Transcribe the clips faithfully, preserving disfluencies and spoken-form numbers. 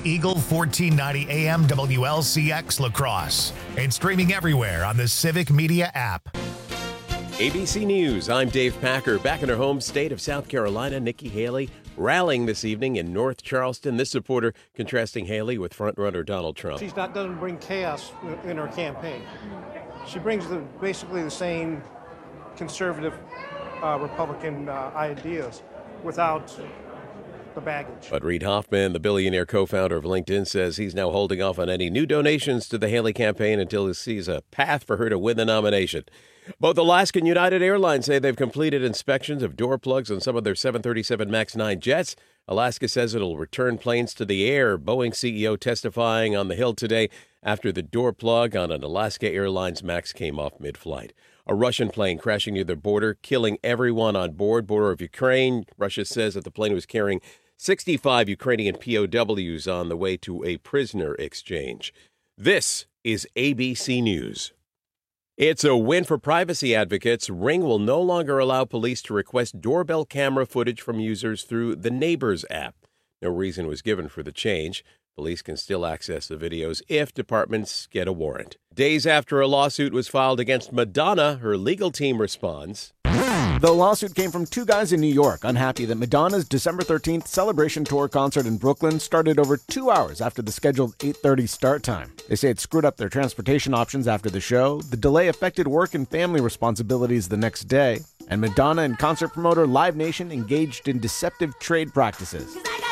Eagle fourteen ninety A M W L C X La Crosse and streaming everywhere on the Civic Media app. A B C News, I'm Dave Packer. Back in her home state of South Carolina, Nikki Haley rallying this evening in North Charleston. This supporter contrasting Haley with frontrunner Donald Trump. She's not going to bring chaos in her campaign. She brings the, basically the same conservative uh, Republican uh, ideas without the baggage. But Reid Hoffman, the billionaire co-founder of LinkedIn, says he's now holding off on any new donations to the Haley campaign until he sees a path for her to win the nomination. Both Alaska and United Airlines say they've completed inspections of door plugs on some of their seven thirty-seven MAX nine jets. Alaska says it'll return planes to the air. Boeing C E O testifying on the Hill today after the door plug on an Alaska Airlines MAX came off mid-flight. A Russian plane crashing near the border, killing everyone on board. Border of Ukraine. Russia says that the plane was carrying sixty-five Ukrainian P O Ws on the way to a prisoner exchange. This is A B C News. It's a win for privacy advocates. Ring will no longer allow police to request doorbell camera footage from users through the Neighbors app. No reason was given for the change. Police can still access the videos if departments get a warrant. Days after a lawsuit was filed against Madonna, her legal team responds. The lawsuit came from two guys in New York, unhappy that Madonna's December thirteenth Celebration Tour concert in Brooklyn started over two hours after the scheduled eight thirty start time. They say it screwed up their transportation options after the show, the delay affected work and family responsibilities the next day, and Madonna and concert promoter Live Nation engaged in deceptive trade practices.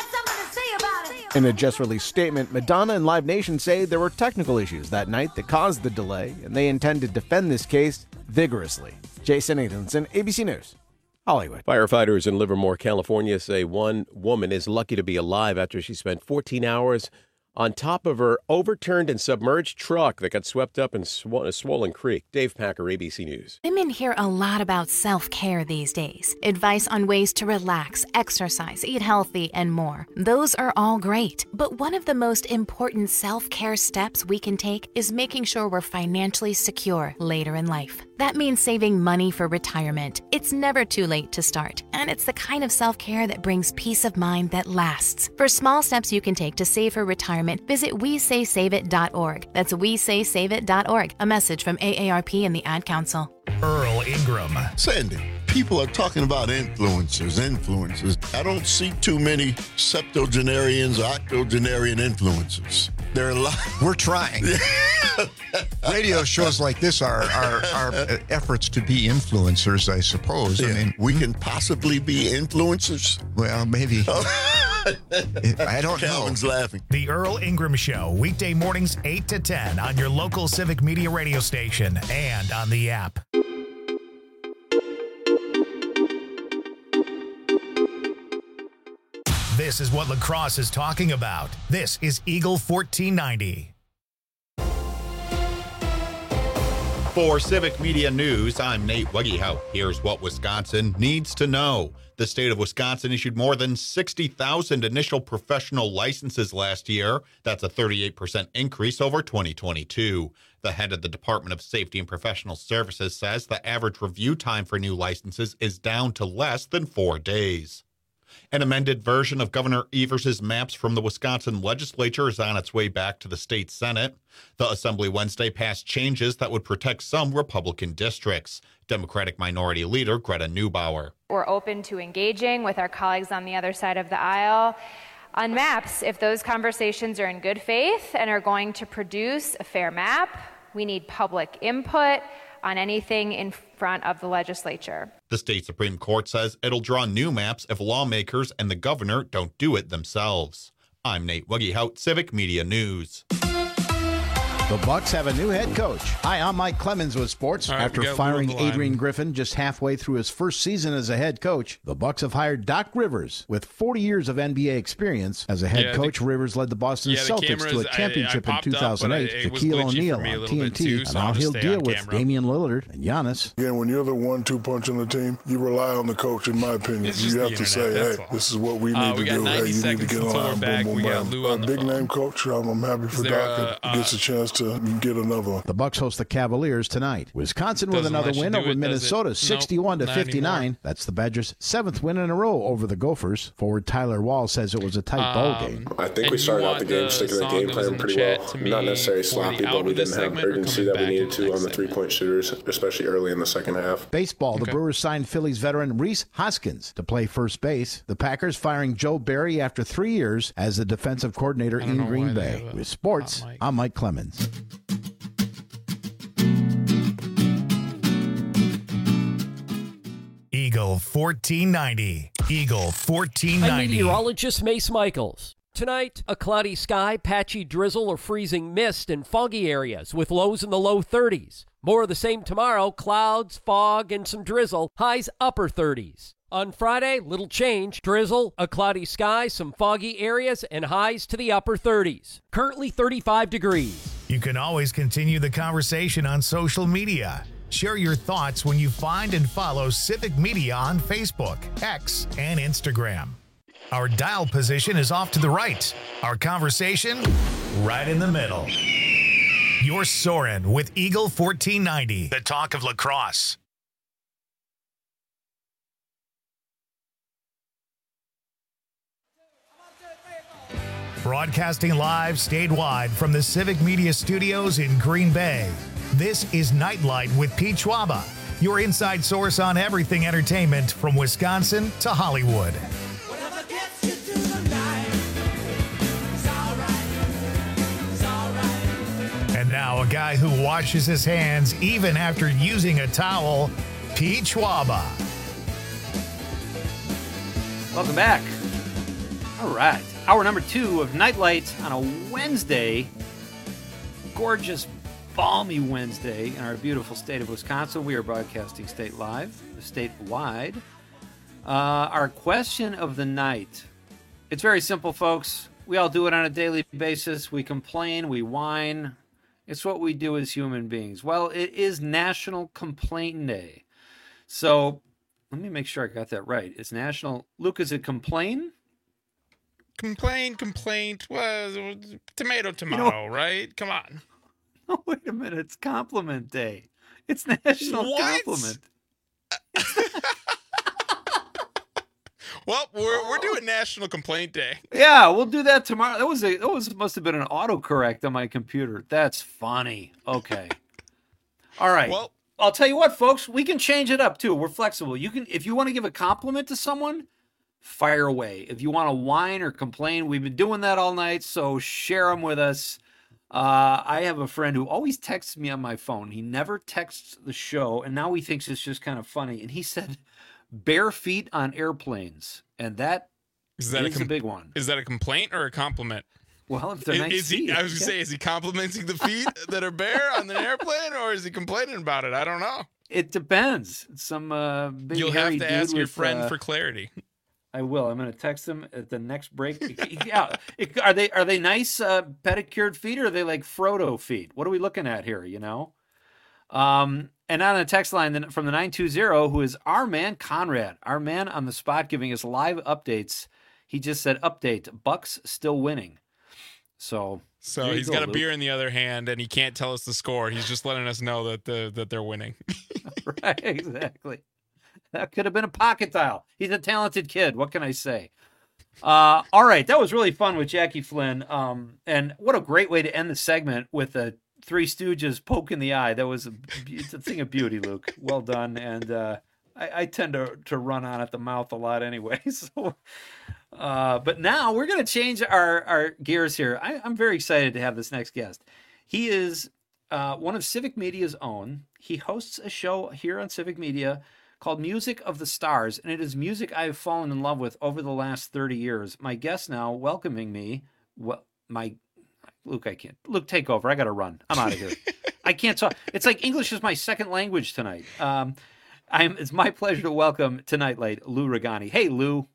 In a just-released statement, Madonna and Live Nation say there were technical issues that night that caused the delay, and they intend to defend this case vigorously. Jason Nathanson, A B C News, Hollywood. Firefighters in Livermore, California say one woman is lucky to be alive after she spent fourteen hours on top of her overturned and submerged truck that got swept up in sw- a swollen creek. Dave Packer, A B C News. Women hear a lot about self-care these days. Advice on ways to relax, exercise, eat healthy, and more. Those are all great. But one of the most important self-care steps we can take is making sure we're financially secure later in life. That means saving money for retirement. It's never too late to start, and it's the kind of self-care that brings peace of mind that lasts. For small steps you can take to save for retirement, visit we say save it dot org. That's we say save it dot org. A message from A A R P and the Ad Council. Earl Ingram. Sandy, people are talking about influencers, influencers. I don't see too many septuagenarians or octogenarian influencers. There are a lot. We're trying. Radio shows like this are, are, are efforts to be influencers, I suppose. Yeah. I mean, we can possibly be influencers. Well, maybe. I don't know. Calvin's laughing. The Earl Ingram Show, weekday mornings eight to ten on your local Civic Media radio station and on the app. This is what La Crosse is talking about. This is Eagle fourteen ninety. For Civic Media News, I'm Nate Weggehout. Here's what Wisconsin needs to know. The state of Wisconsin issued more than sixty thousand initial professional licenses last year. That's a thirty-eight percent increase over twenty twenty-two. The head of the Department of Safety and Professional Services says the average review time for new licenses is down to less than four days. An amended version of Governor Evers' maps from the Wisconsin legislature is on its way back to the state Senate. The Assembly Wednesday passed changes that would protect some Republican districts. Democratic Minority Leader Greta Neubauer. We're open to engaging with our colleagues on the other side of the aisle on maps. If those conversations are in good faith and are going to produce a fair map, we need public input on anything in front of the legislature. The state Supreme Court says it'll draw new maps if lawmakers and the governor don't do it themselves. I'm Nate Weggehout, Civic Media News. The Bucks have a new head coach. Hi, I'm Mike Clemens with sports. Right, After firing Adrian Griffin just halfway through his first season as a head coach, the Bucks have hired Doc Rivers with forty years of N B A experience. As a head yeah, coach, the, Rivers led the Boston yeah, the Celtics cameras, to a championship I, I in two thousand eight. Up, Shaquille O'Neal on T N T, too, and so now he'll deal with camera. Damian Lillard and Giannis. Again, when you're the one two punch on the team, you rely on the coach, in my opinion. You have to internet, say, hey, all. this is what we need uh, to we do. Hey, you need to get until on. we're back. Boom, boom, we got bam. Lou on the Big phone. name coach. I'm, I'm happy for there Doc. a, It gets a chance to get another. The Bucks host the Cavaliers tonight. Wisconsin with Doesn't another let you win do over it, does Minnesota, it? sixty-one Nope, to not fifty-nine. anymore. That's the Badgers' seventh win in a row over the Gophers. Forward Tyler Wall says it was a tight ball Um, game. I think And we you started out want the game the sticking to the song game that was plan in the pretty chat well. to Not me necessarily for the sloppy, out but we of this didn't have segment or urgency coming that we back needed in the to next on the three-point shooters, especially early in the second half. Baseball, the Okay. Brewers signed Phillies veteran Rhys Hoskins to play first base. The Packers firing Joe Barry after three years as the defensive coordinator I don't know in Green why they Bay. have a With sports, hot mic. I'm Mike Clemens. Eagle fourteen ninety. Eagle fourteen I'm ninety. meteorologist Mace Michaels. Tonight, a cloudy sky, patchy drizzle or freezing mist in foggy areas with lows in the low thirties. More of the same tomorrow, clouds, fog, and some drizzle, highs upper thirties. On Friday, little change, drizzle, a cloudy sky, some foggy areas, and highs to the upper thirties. Currently thirty-five degrees. You can always continue the conversation on social media. Share your thoughts when you find and follow Civic Media on Facebook, X, and Instagram. Our dial position is off to the right. Our conversation, right in the middle. You're soaring with Eagle fourteen ninety, the talk of lacrosse. Broadcasting live statewide from the Civic Media Studios in Green Bay. This is Nightlight with Pete Schwaba, your inside source on everything entertainment from Wisconsin to Hollywood. And now a guy who washes his hands even after using a towel, Pete Schwaba. Welcome back. All right. Hour number two of Nightlight on a Wednesday. Gorgeous, balmy Wednesday in our beautiful state of Wisconsin. We are broadcasting state live, statewide. Uh, our question of the night. It's very simple, folks. We all do it on a daily basis. We complain, we whine. It's what we do as human beings. Well, it is National Complaint Day. So let me make sure I got that right. It's National... Luke, is it complain? Complain, complaint, well, tomato, tomato, You know, right? Come on. Oh, wait a minute. It's Compliment Day. It's National What? Compliment. Well, we're we're doing National Complaint Day. Yeah, we'll do that tomorrow. That was a that was must have been an autocorrect on my computer. That's funny. Okay. All right. Well, I'll tell you what, folks, we can change it up too. We're flexible. You can if you want to give a compliment to someone, fire away. If you want to whine or complain, we've been doing that all night, so share them with us. Uh, I have a friend who always texts me on my phone. He never texts the show, and now he thinks it's just kind of funny. And he said, bare feet on airplanes. And that is, that is a, com- a big one. Is that a complaint or a compliment? Well, if they're is, nice is he, feet, I was going to yeah. say, is he complimenting the feet that are bare on the airplane, or is he complaining about it? I don't know. It depends. Some uh, big You'll hairy have to dude ask your with, friend uh, for clarity. I will. I'm going to text him at the next break. Yeah, it, are they are they nice uh, pedicured feet, or are they like Frodo feet? What are we looking at here? You know. Um, and on the text line from the nine two zero, who is our man Conrad, our man on the spot, giving us live updates. He just said, "Update: Bucks still winning." So, So he's go, got a Luke. beer in the other hand, and he can't tell us the score. He's just letting us know that the that they're winning. Right, exactly. That could have been a pocket dial. He's a talented kid. What can I say? Uh, all right, that was really fun with Jackie Flynn. Um, and what a great way to end the segment with the Three Stooges poke in the eye. That was a, it's a thing of beauty, Luke. Well done. And uh, I, I tend to, to run on at the mouth a lot anyway. So, uh, but now we're going to change our, our gears here. I, I'm very excited to have this next guest. He is uh, one of Civic Media's own. He hosts a show here on Civic Media called Music of the Stars, and it is music I have fallen in love with over the last thirty years. My guest now welcoming me, well, my, Luke, I can't, Luke, take over. I got to run. I'm out of here. I can't talk. It's like English is my second language tonight. Um, I'm, it's my pleasure to welcome to Nightlight, Lou Ragani. Hey, Lou.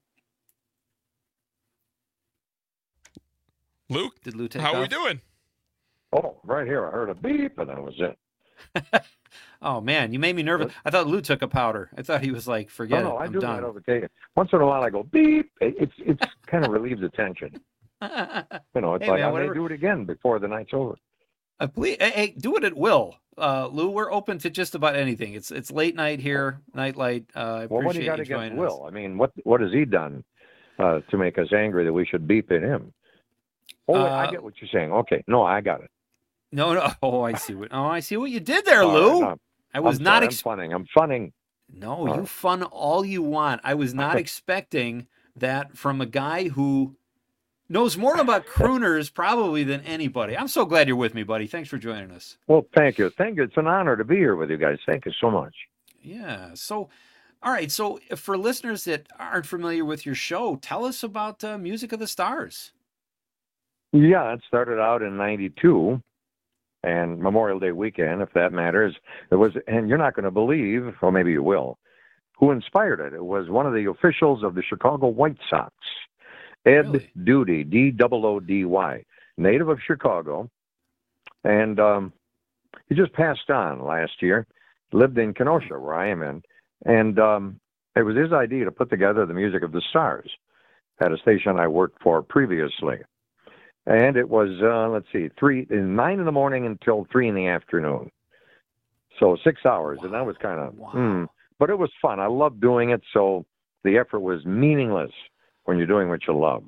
Luke, did Lou take how off? are we doing? Oh, right here. I heard a beep, and that was it. Oh, man, you made me nervous. I thought Lou took a powder. I thought he was like, forget no, no, it, I I'm do done. that over occasion. Once in a while, I go beep. It's it's kind of relieves the tension. You know, it's Hey, like man, I whatever. may do it again before the night's over. Uh, please, hey, hey, do it at will, uh, Lou. We're open to just about anything. It's it's late night here, nightlight. Uh, I Well, appreciate what do you got you against joining Will? us. I mean, what what has he done uh, to make us angry that we should beep at him? Oh, wait, I Uh, get what you're saying. Okay, no, I got it. No, no. Oh, I see what. Oh, I see what you did there, All Lou. right, no, I was I'm not. sorry, Ex- I'm funning. I'm funning. no, All you right. fun all you want. I was not expecting that from a guy who knows more about crooners probably than anybody. I'm so glad you're with me, buddy. Thanks for joining us. Well, thank you. Thank you. It's an honor to be here with you guys. Thank you so much. Yeah. So, all right. So, for listeners that aren't familiar with your show, tell us about uh, Music of the Stars. Yeah, it started out in ninety-two and Memorial Day weekend, if that matters. It was, and you're not going to believe, or maybe you will, who inspired it. It was one of the officials of the Chicago White Sox, Ed Really? Doody, D O O D Y, native of Chicago. And um, he just passed on last year, lived in Kenosha, where I am in. And um, it was his idea to put together the Music of the Stars at a station I worked for previously. And it was, uh, let's see, three, nine in the morning until three in the afternoon. So six hours. Wow. And that was kind of, wow. mm, but it was fun. I loved doing it. So the effort was meaningless when you're doing what you love.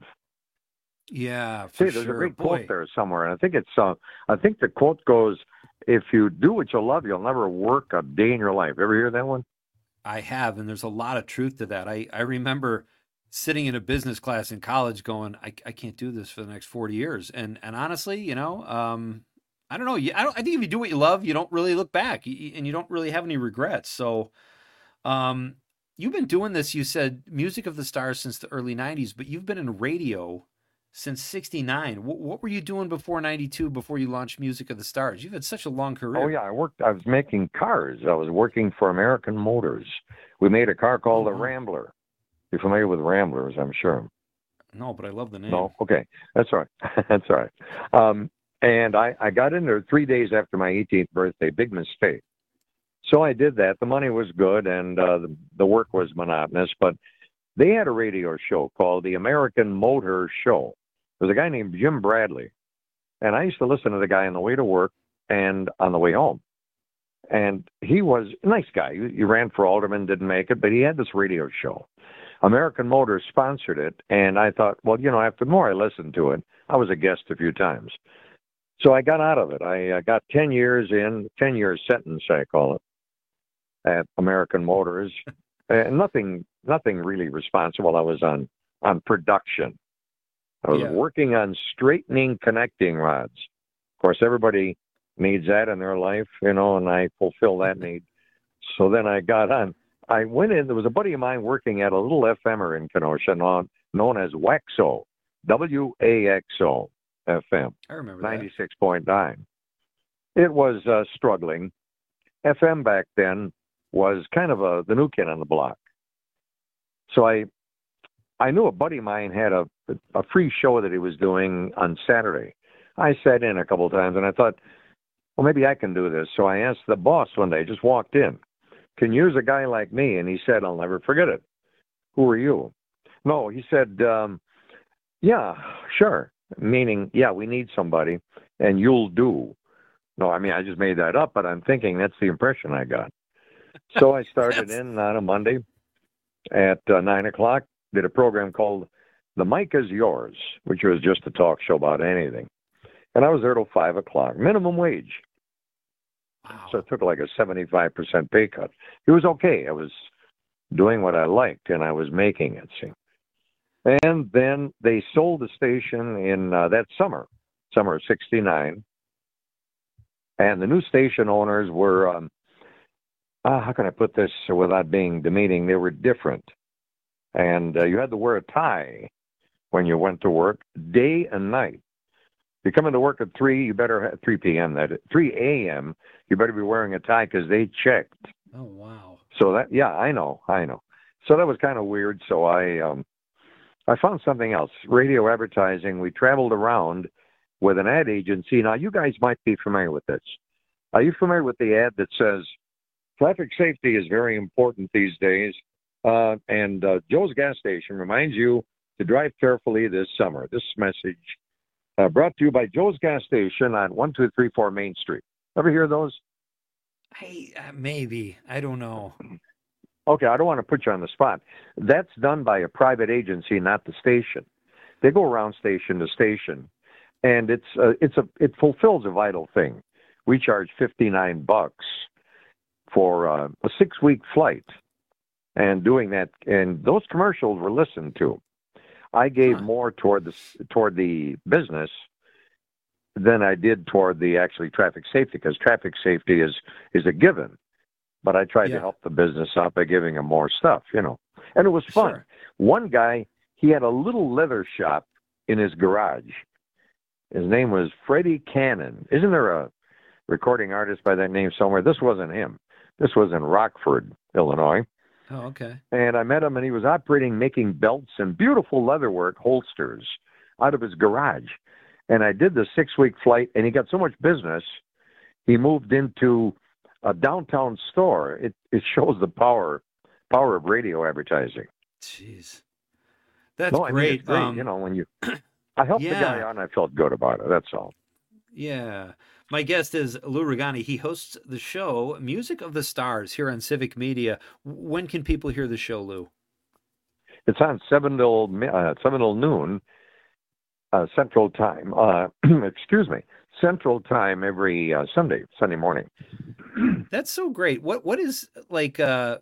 Yeah, See, for there's sure. a great Boy. quote there somewhere. And I think it's, uh, I think the quote goes, if you do what you love, you'll never work a day in your life. Ever hear that one? I have, and there's a lot of truth to that. I, I remember sitting in a business class in college going, I, I can't do this for the next forty years. And and honestly, you know, um, I don't know. You, I, don't, I think if you do what you love, you don't really look back you, and you don't really have any regrets. So um, you've been doing this, you said, Music of the Stars since the early nineties, but you've been in radio since sixty-nine. What, what were you doing before ninety-two, before you launched Music of the Stars? You've had such a long career. Oh, yeah. I worked, I was making cars. I was working for American Motors. We made a car called Oh, the wow. Rambler. You're familiar with Ramblers, I'm sure. No, but I love the name. No? Okay. That's all right. That's all right. Um, and I, I got in there three days after my eighteenth birthday. Big mistake. So I did that. The money was good, and uh, the, the work was monotonous. But they had a radio show called the American Motor Show. There was a guy named Jim Bradley. And I used to listen to the guy on the way to work and on the way home. And he was a nice guy. He, he ran for alderman, didn't make it, but he had this radio show. American Motors sponsored it, and I thought, well, you know, after the more I listened to it, I was a guest a few times. So I got out of it. I uh, got ten years in, ten-year sentence, I call it, at American Motors. And nothing nothing really responsible. I was on, on production. I was Yeah. working on straightening connecting rods. Of course, everybody needs that in their life, you know, and I fulfill that need. So then I got on. I went in, there was a buddy of mine working at a little F M-er in Kenosha known, known as Waxo, W A X O F M, I remember that. ninety-six point nine. It was uh, struggling. F M back then was kind of a, the new kid on the block. So I I knew a buddy of mine had a, a free show that he was doing on Saturday. I sat in a couple of times, and I thought, well, maybe I can do this. So I asked the boss one day, just walked in, can you use a guy like me? And he said, I'll never forget it. Who are you? No, he said, um, yeah, sure. Meaning, yeah, we need somebody, and you'll do. No, I mean, I just made that up, but I'm thinking that's the impression I got. So I started in on a Monday at uh, nine o'clock, did a program called The Mic Is Yours, which was just a talk show about anything. And I was there till five o'clock, minimum wage. Wow. So it took like a seventy-five percent pay cut. It was okay. I was doing what I liked, and I was making it, see. And then they sold the station in uh, that summer, summer of sixty-nine. And the new station owners were, um, uh, how can I put this without being demeaning? They were different. And uh, you had to wear a tie when you went to work, day and night. You come into work at three, you better have three p.m. that three a.m. You better be wearing a tie because they checked. Oh wow! So that yeah, I know, I know. So that was kind of weird. So I um, I found something else. Radio advertising. We traveled around with an ad agency. Now you guys might be familiar with this. Are you familiar with the ad that says traffic safety is very important these days? Uh, and uh, Joe's gas station reminds you to drive carefully this summer. This message Uh, brought to you by Joe's Gas Station on one two three four Main Street. Ever hear those? I, uh, maybe. I don't know. Okay, I don't want to put you on the spot. That's done by a private agency, not the station. They go around station to station, and it's uh, it's a it fulfills a vital thing. We charge fifty-nine bucks for uh, a six-week flight, and doing that, and those commercials were listened to. I gave huh. more toward the toward the business than I did toward the actually traffic safety, because traffic safety is is a given. But I tried yeah. to help the business out by giving them more stuff, you know. And it was fun. Sure. One guy, he had a little leather shop in his garage. His name was Freddie Cannon. Isn't there a recording artist by that name somewhere? This wasn't him. This was in Rockford, Illinois. Oh, okay. And I met him, and he was operating, making belts and beautiful leatherwork holsters out of his garage. And I did the six-week flight, and he got so much business, he moved into a downtown store. It it shows the power power of radio advertising. Jeez, that's no, I great. mean, it's great. Um, you know, when you, I helped yeah. the guy out, and I felt good about it. That's all. Yeah. My guest is Lou Ragani. He hosts the show Music of the Stars here on Civic Media. When can people hear the show, Lou? It's on seven till uh, seven till noon uh, Central Time. Uh, excuse me. Central Time every uh, Sunday, Sunday morning. That's so great. What what is like? Uh,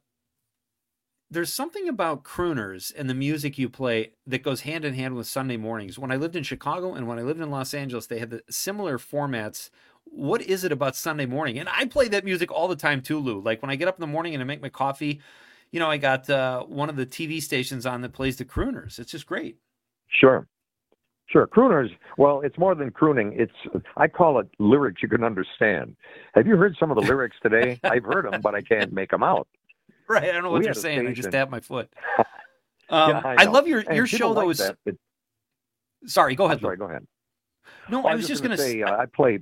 there's something about crooners and the music you play that goes hand in hand with Sunday mornings. When I lived in Chicago and when I lived in Los Angeles, they had the similar formats. What is it about Sunday morning? And I play that music all the time too, Lou. Like when I get up in the morning and I make my coffee, you know, I got uh, one of the T V stations on that plays the crooners. It's just great. Sure. Sure. Crooners, well, it's more than crooning. It's, I call it lyrics you can understand. Have you heard some of the lyrics today? I've heard them, but I can't make them out. Right. I don't know what we they're saying. I just tapped my foot. Um, yeah, I, I love your, and your show, though. Like is... that, but... Sorry, go ahead. I'm sorry, go ahead. No, well, I was, was just going to say, uh, I play,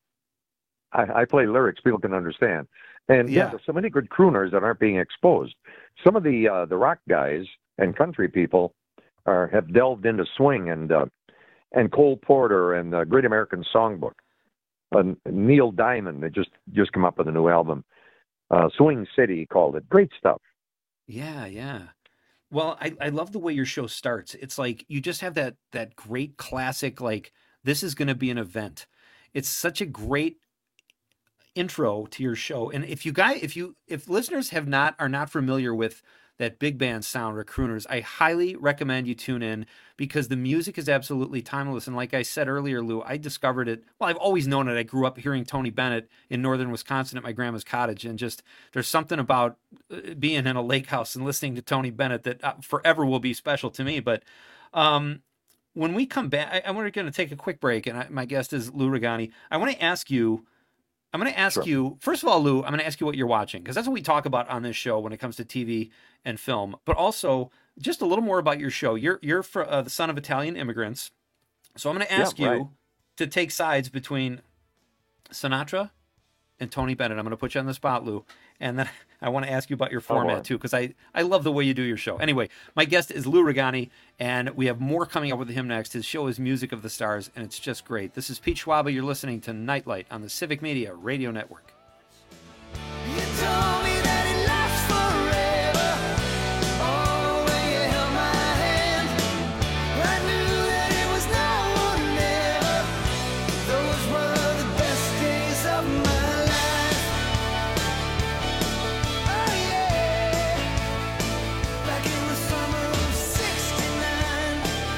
I, I play lyrics people can understand. And yeah. yeah, there's so many good crooners that aren't being exposed. Some of the uh, the rock guys and country people are have delved into swing and uh, and Cole Porter and the Great American Songbook. Uh, Neil Diamond, they just just come up with a new album. Uh, Swing City, he called it. Great stuff. Yeah, yeah. Well, I, I love the way your show starts. It's like you just have that that great classic, like, this is going to be an event. It's such a great intro to your show. And if you guys, if you, if listeners have not, are not familiar with that big band sound or crooners, I highly recommend you tune in because the music is absolutely timeless. And like I said earlier, Lou, I discovered it. Well, I've always known it. I grew up hearing Tony Bennett in northern Wisconsin at my grandma's cottage. And just, there's something about being in a lake house and listening to Tony Bennett that forever will be special to me. But um, when we come back, I, I we're going to take a quick break. And I, my guest is Lou Ragani. I want to ask you, I'm going to ask sure. you, first of all, Lou, I'm going to ask you what you're watching, because that's what we talk about on this show when it comes to T V and film, but also just a little more about your show. You're you're for, uh, the son of Italian immigrants. So I'm going to ask yeah, you right. to take sides between Sinatra and Tony Bennett. I'm going to put you on the spot, Lou. And then I want to ask you about your format, oh, too, because I, I love the way you do your show. Anyway, my guest is Lou Ragani, and we have more coming up with him next. His show is Music of the Stars, and it's just great. This is Pete Schwaba. You're listening to Nightlight on the Civic Media Radio Network. You told me that it lasts forever. Oh, when you held my hand, I knew that it was now or never. Those were the best days of my life. Oh, yeah. Back in the summer of sixty-nine.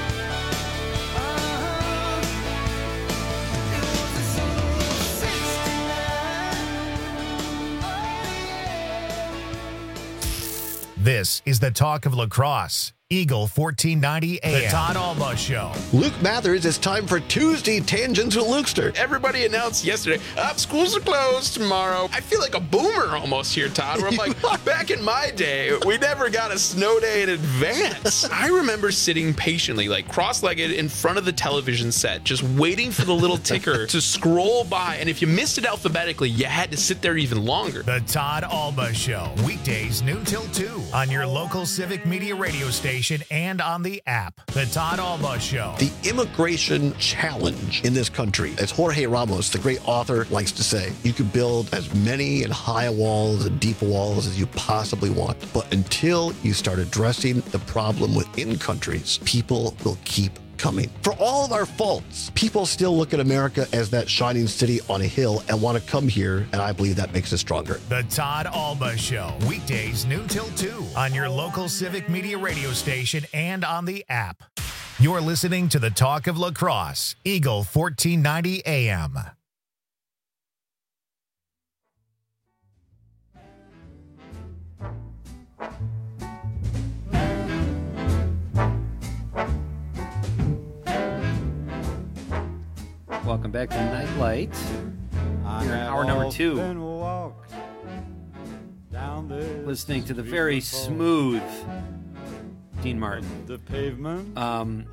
Uh-huh. It was the summer of sixty-nine. This is the talk of lacrosse. Eagle fourteen ninety A M. The Todd Alba Show. Luke Mathers, it's time for Tuesday Tangents with Lukester. Everybody announced yesterday, up, schools are closed tomorrow. I feel like a boomer almost here, Todd, where I'm like, back in my day, we never got a snow day in advance. I remember sitting patiently, like cross-legged in front of the television set, just waiting for the little ticker to scroll by. And if you missed it alphabetically, you had to sit there even longer. The Todd Alba Show. Weekdays, noon till two on your local Civic Media radio station. station and on the app. The Todd Alba Show. The immigration challenge in this country, as Jorge Ramos, the great author, likes to say, you can build as many and high walls and deep walls as you possibly want. But until you start addressing the problem within countries, people will keep coming. For all of our faults, people still look at America as that shining city on a hill and want to come here, and I believe that makes us stronger. The Todd Alba Show, weekdays noon till two on your local Civic Media radio station and on the app. You're listening to the Talk of La Crosse, Eagle fourteen ninety A M. Welcome back to Nightlight. Here in hour number two. Listening to the very smooth Dean Martin. Um,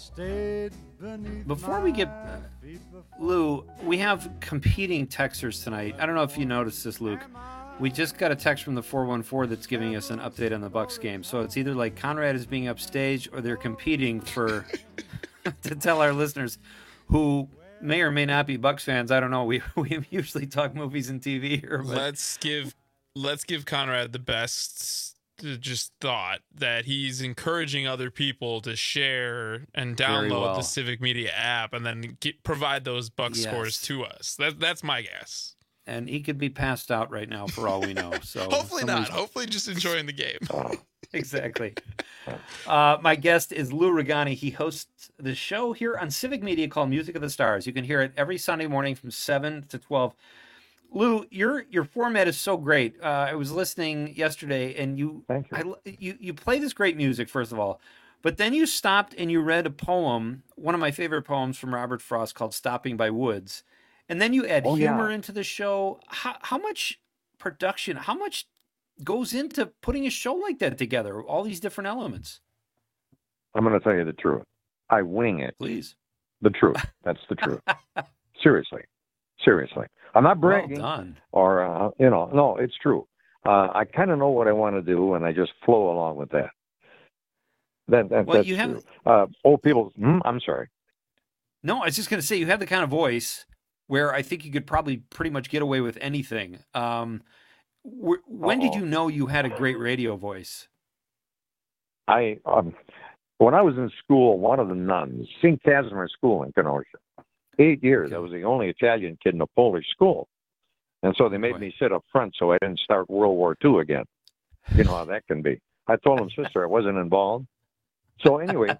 before we get... Uh, Lou, we have competing texters tonight. I don't know if you noticed this, Luke. We just got a text from the four one four that's giving us an update on the Bucks game. So it's either like Conrad is being upstaged or they're competing for... to tell our listeners who... may or may not be Bucks fans. I don't know. We we usually talk movies and T V here. But... Let's give let's give Conrad the best just thought that he's encouraging other people to share and download well. the Civic Media app and then get, provide those Bucks yes. scores to us. That that's my guess. And he could be passed out right now for all we know. So hopefully somebody's... not. Hopefully just enjoying the game. Exactly. Uh, my guest is Lou Ragani. He hosts the show here on Civic Media called Music of the Stars. You can hear it every Sunday morning from seven to twelve. Lou, your your format is so great. Uh, I was listening yesterday, and you, Thank you. I, you you play this great music, first of all, but then you stopped and you read a poem, one of my favorite poems from Robert Frost called Stopping by Woods. And then you add oh, humor yeah. into the show. How, how much production, how much goes into putting a show like that together? All these different elements. I'm going to tell you the truth. I wing it. Please. The truth. That's the truth. Seriously. Seriously. I'm not bragging. Well done. Or, uh, you know, no, it's true. Uh, I kind of know what I want to do, and I just flow along with that. That, that well, that's you have... true. Uh, old people, hmm, I'm sorry. No, I was just going to say, you have the kind of voice where I think you could probably pretty much get away with anything. Um, wh- when Uh-oh. did you know you had a great radio voice? I, um, when I was in school, one of the nuns, Saint Casimir School in Kenosha, eight years, okay. I was the only Italian kid in a Polish school. And so they made Boy. me sit up front so I didn't start World War Two again. You know how that can be. I told him, sister, I wasn't involved. So anyway,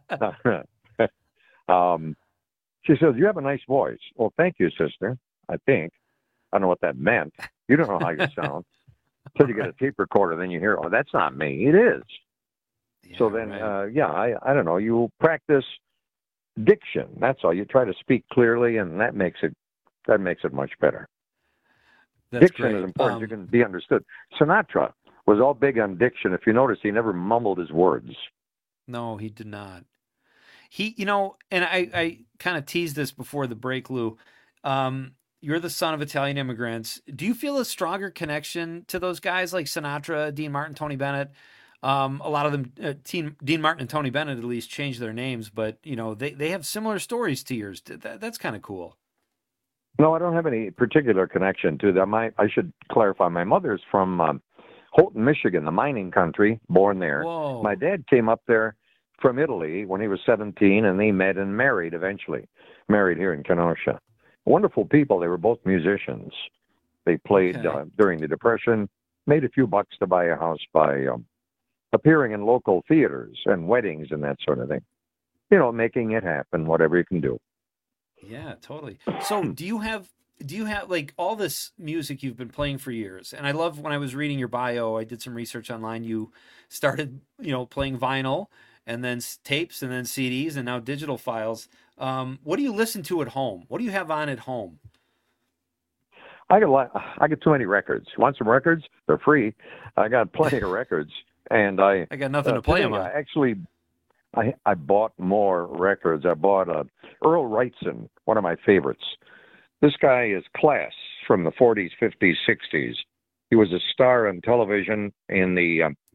um, she says, you have a nice voice. Well, thank you, sister, I think. I don't know what that meant. You don't know how you sound. Until you get a tape recorder, then you hear, oh, that's not me. It is. Yeah, so then, right. uh, yeah, I, I don't know. You practice diction. That's all. You try to speak clearly, and that makes it that makes it much better. That's diction great. is important. Um, you can be understood. Sinatra was all big on diction. If you notice, he never mumbled his words. No, he did not. He, you know, and I, I kind of teased this before the break, Lou. Um, you're the son of Italian immigrants. Do you feel a stronger connection to those guys like Sinatra, Dean Martin, Tony Bennett? Um, a lot of them, uh, Dean, Dean Martin and Tony Bennett at least changed their names, but, you know, they, they have similar stories to yours. That, that's kind of cool. No, I don't have any particular connection to them. I, I should clarify. My mother's from um, Houghton, Michigan, the mining country, born there. Whoa. My dad came up there from Italy when he was seventeen, and they met and married eventually, married here in Kenosha. Wonderful people. They were both musicians. They played okay. uh, during the Depression, made a few bucks to buy a house by um, appearing in local theaters and weddings and that sort of thing. You know, making it happen, whatever you can do. Yeah, totally. So do you have, do you have like all this music you've been playing for years? And I love when I was reading your bio, I did some research online. You started, you know, playing vinyl and then tapes and then C Ds and now digital files. Um, what do you listen to at home? What do you have on at home? I got a lot, I got too many records. Want some records? They're free. I got plenty of records, and I I got nothing uh, to play them on. I actually, I I bought more records. I bought uh, Earl Wrightson, one of my favorites. This guy is class from the forties, fifties, sixties. He was a star on television in the um,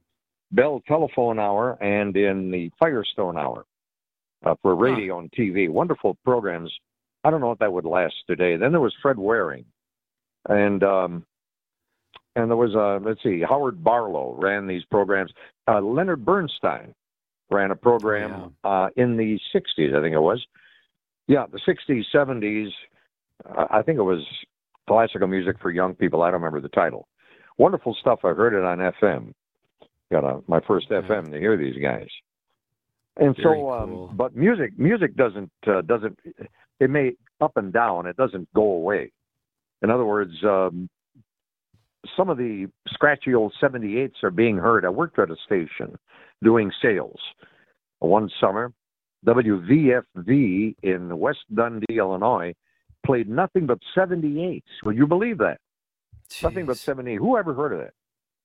Bell Telephone Hour and in the Firestone Hour uh, for radio huh. and T V. Wonderful programs. I don't know if that would last today. Then there was Fred Waring. And um, and there was, uh, let's see, Howard Barlow ran these programs. Uh, Leonard Bernstein ran a program yeah. uh, in the sixties, I think it was. Yeah, the sixties, seventies. Uh, I think it was classical music for young people. I don't remember the title. Wonderful stuff. I heard it on F M. Got a, my first yeah. F M to hear these guys. And Very so, um, cool. but music, music doesn't uh, doesn't. It may up and down. It doesn't go away. In other words, um, some of the scratchy old seventy-eights are being heard. I worked at a station doing sales one summer. W V F V in West Dundee, Illinois, played nothing but seventy-eights. Would you believe that? Jeez. Nothing but seventy-eight. Who ever heard of it?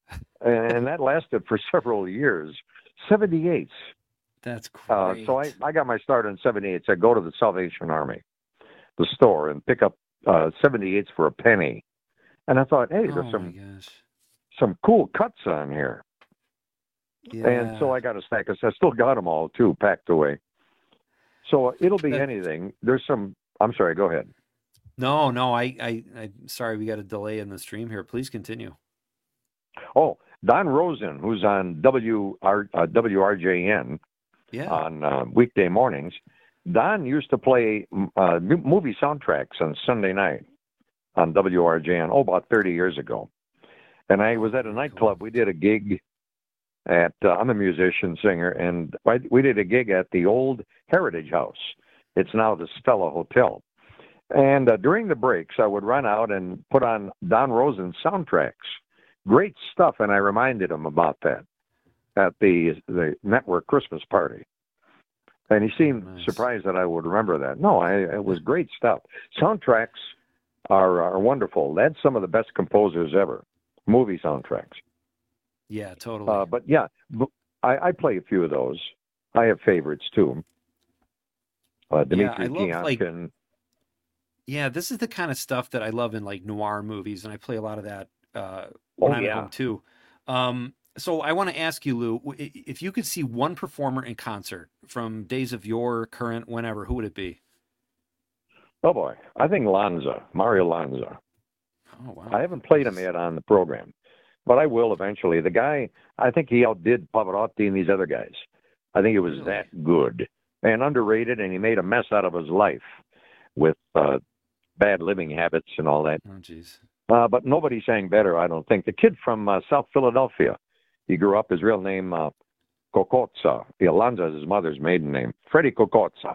And that lasted for several years. seventy-eights. That's great. Uh, so I, I got my start in seventy-eights. I go to the Salvation Army, the store, and pick up uh, seventy-eights for a penny. And I thought, hey, there's oh some some cool cuts on here. Yeah. And so I got a stack of, I still got them all, too, packed away. So it'll be anything. There's some, I'm sorry, go ahead. No, no, I, I, I'm sorry, we got a delay in the stream here. Please continue. Oh, Don Rosen, who's on W R, uh, W R J N yeah. on uh, weekday mornings. Don used to play uh, movie soundtracks on Sunday night on W R J N, oh, about thirty years ago. And I was at a nightclub. We did a gig at, uh, I'm a musician, singer, and I, we did a gig at the old Heritage House. It's now the Stella Hotel. And uh, during the breaks, I would run out and put on Don Rosen's soundtracks. Great stuff, and I reminded him about that at the the network Christmas party. And he seemed nice. surprised that I would remember that. No, I, it was great stuff. Soundtracks are are wonderful. That's some of the best composers ever. Movie soundtracks. Yeah, totally. Uh, but yeah, I, I play a few of those. I have favorites too. Uh, Dmitri yeah, I love, Tiomkin. Like, yeah, this is the kind of stuff that I love in like noir movies, and I play a lot of that uh, when oh, I'm yeah. at home too. Um, so I want to ask you, Lou, if you could see one performer in concert from days of yore, current, whenever, who would it be? Oh boy, I think Lanza, Mario Lanza. Oh wow! I haven't played him yet on the program, but I will eventually. The guy, I think he outdid Pavarotti and these other guys. I think he was really? that good and underrated, and he made a mess out of his life with uh, bad living habits and all that. Oh jeez. Uh, but nobody sang better, I don't think. The kid from uh, South Philadelphia, he grew up, his real name, uh, Cocozza. Lanza is his mother's maiden name, Freddie Cocozza.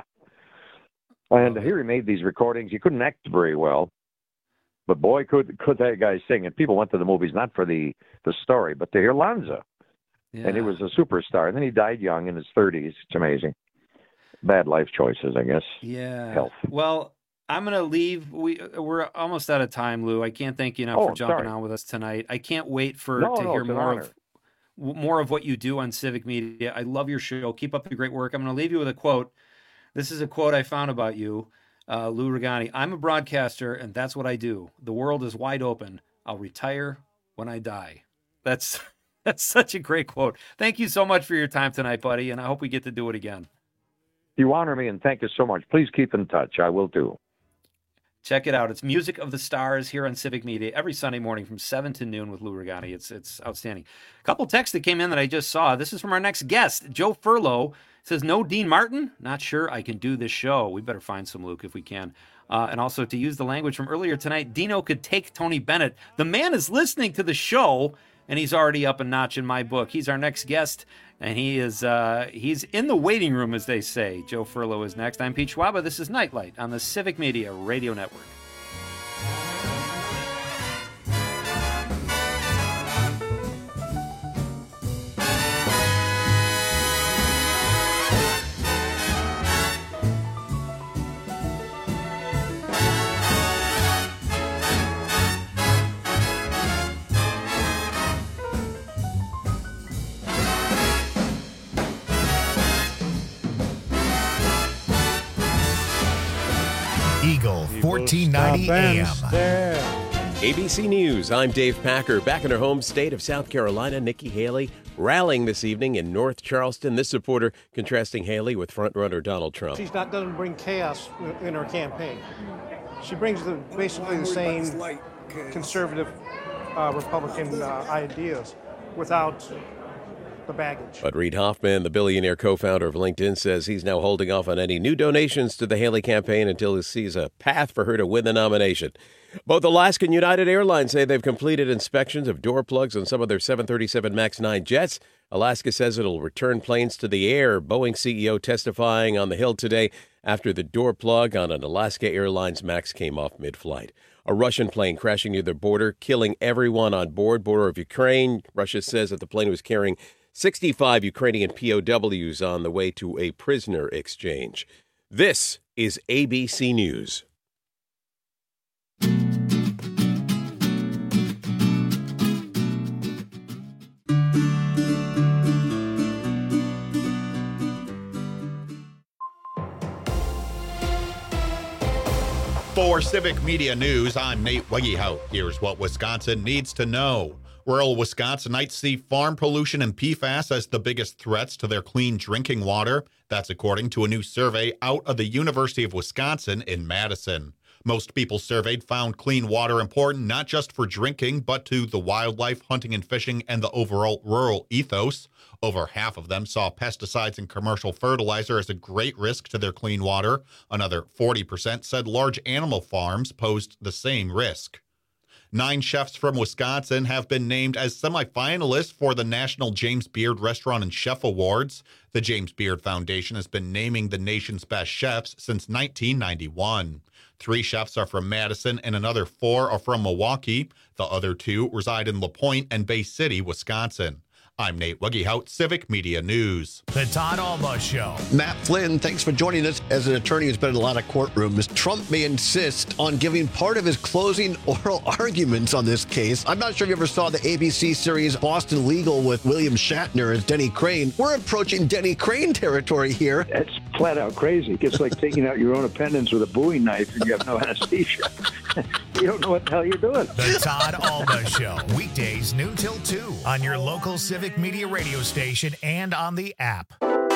And here he made these recordings. He couldn't act very well, but boy, could could that guy sing. And people went to the movies not for the, the story, but to hear Lanza. Yeah. And he was a superstar. And then he died young in his thirties. It's amazing. Bad life choices, I guess. Yeah. Health. Well, I'm going to leave. We, we're almost out of time, Lou. I can't thank you enough oh, for jumping sorry. on with us tonight. I can't wait for no, to no, hear it's an more honor. of more of what you do on Civic Media. I love your show. Keep up the great work. I'm going to leave you with a quote. This is a quote I found about you, uh, Lou Ragani. I'm a broadcaster, and that's what I do. The world is wide open. I'll retire when I die. That's that's such a great quote. Thank you so much for your time tonight, buddy, and I hope we get to do it again. You honor me, and thank you so much. Please keep in touch. I will do. Check it out. It's Music of the Stars here on Civic Media every Sunday morning from seven to noon with Lou Ragani. It's it's outstanding. A couple texts that came in that I just saw. This is from our next guest, Joe Furlow. It says, no Dean Martin? Not sure I can do this show. We better find some, Luke, if we can. Uh, and also, to use the language from earlier tonight, Dino could take Tony Bennett. The man is listening to the show, and he's already up a notch in my book. He's our next guest, and he is uh, he's in the waiting room, as they say. Joe Furlow is next. I'm Pete Schwaba. This is Nightlight on the Civic Media Radio Network. Eagle fourteen ninety A M. A B C News, I'm Dave Packer. Back in her home state of South Carolina, Nikki Haley rallying this evening in North Charleston. This supporter contrasting Haley with frontrunner Donald Trump. She's not going to bring chaos in her campaign. She brings the, basically the same conservative uh, Republican uh, ideas without the baggage. But Reid Hoffman, the billionaire co-founder of LinkedIn, says he's now holding off on any new donations to the Haley campaign until he sees a path for her to win the nomination. Both Alaska and United Airlines say they've completed inspections of door plugs on some of their seven thirty-seven MAX nine jets. Alaska says it'll return planes to the air. Boeing C E O testifying on the Hill today after the door plug on an Alaska Airlines MAX came off mid-flight. A Russian plane crashing near the border, killing everyone on board. Border of Ukraine. Russia says that the plane was carrying sixty-five Ukrainian P O Ws on the way to a prisoner exchange. This is A B C News. For Civic Media News, I'm Nate Wegehout. Here's what Wisconsin needs to know. Rural Wisconsinites see farm pollution and P FAS as the biggest threats to their clean drinking water. That's according to a new survey out of the University of Wisconsin in Madison. Most people surveyed found clean water important not just for drinking, but to the wildlife, hunting and fishing, and the overall rural ethos. Over half of them saw pesticides and commercial fertilizer as a great risk to their clean water. Another forty percent said large animal farms posed the same risk. Nine chefs from Wisconsin have been named as semifinalists for the National James Beard Restaurant and Chef Awards. The James Beard Foundation has been naming the nation's best chefs since nineteen ninety-one. Three chefs are from Madison and another four are from Milwaukee. The other two reside in LaPointe and Bay City, Wisconsin. I'm Nate Wegehout, Civic Media News. The Todd Alba Show. Matt Flynn, thanks for joining us. As an attorney who's been in a lot of courtrooms, Trump may insist on giving part of his closing oral arguments on this case. I'm not sure if you ever saw the A B C series Boston Legal with William Shatner as Denny Crane. We're approaching Denny Crane territory here. That's flat out crazy. It's like taking out your own appendix with a Bowie knife and you have no anesthesia. You don't know what the hell you're doing. The Todd Alba Show. Weekdays noon till two on your local Civic Media radio station and on the app.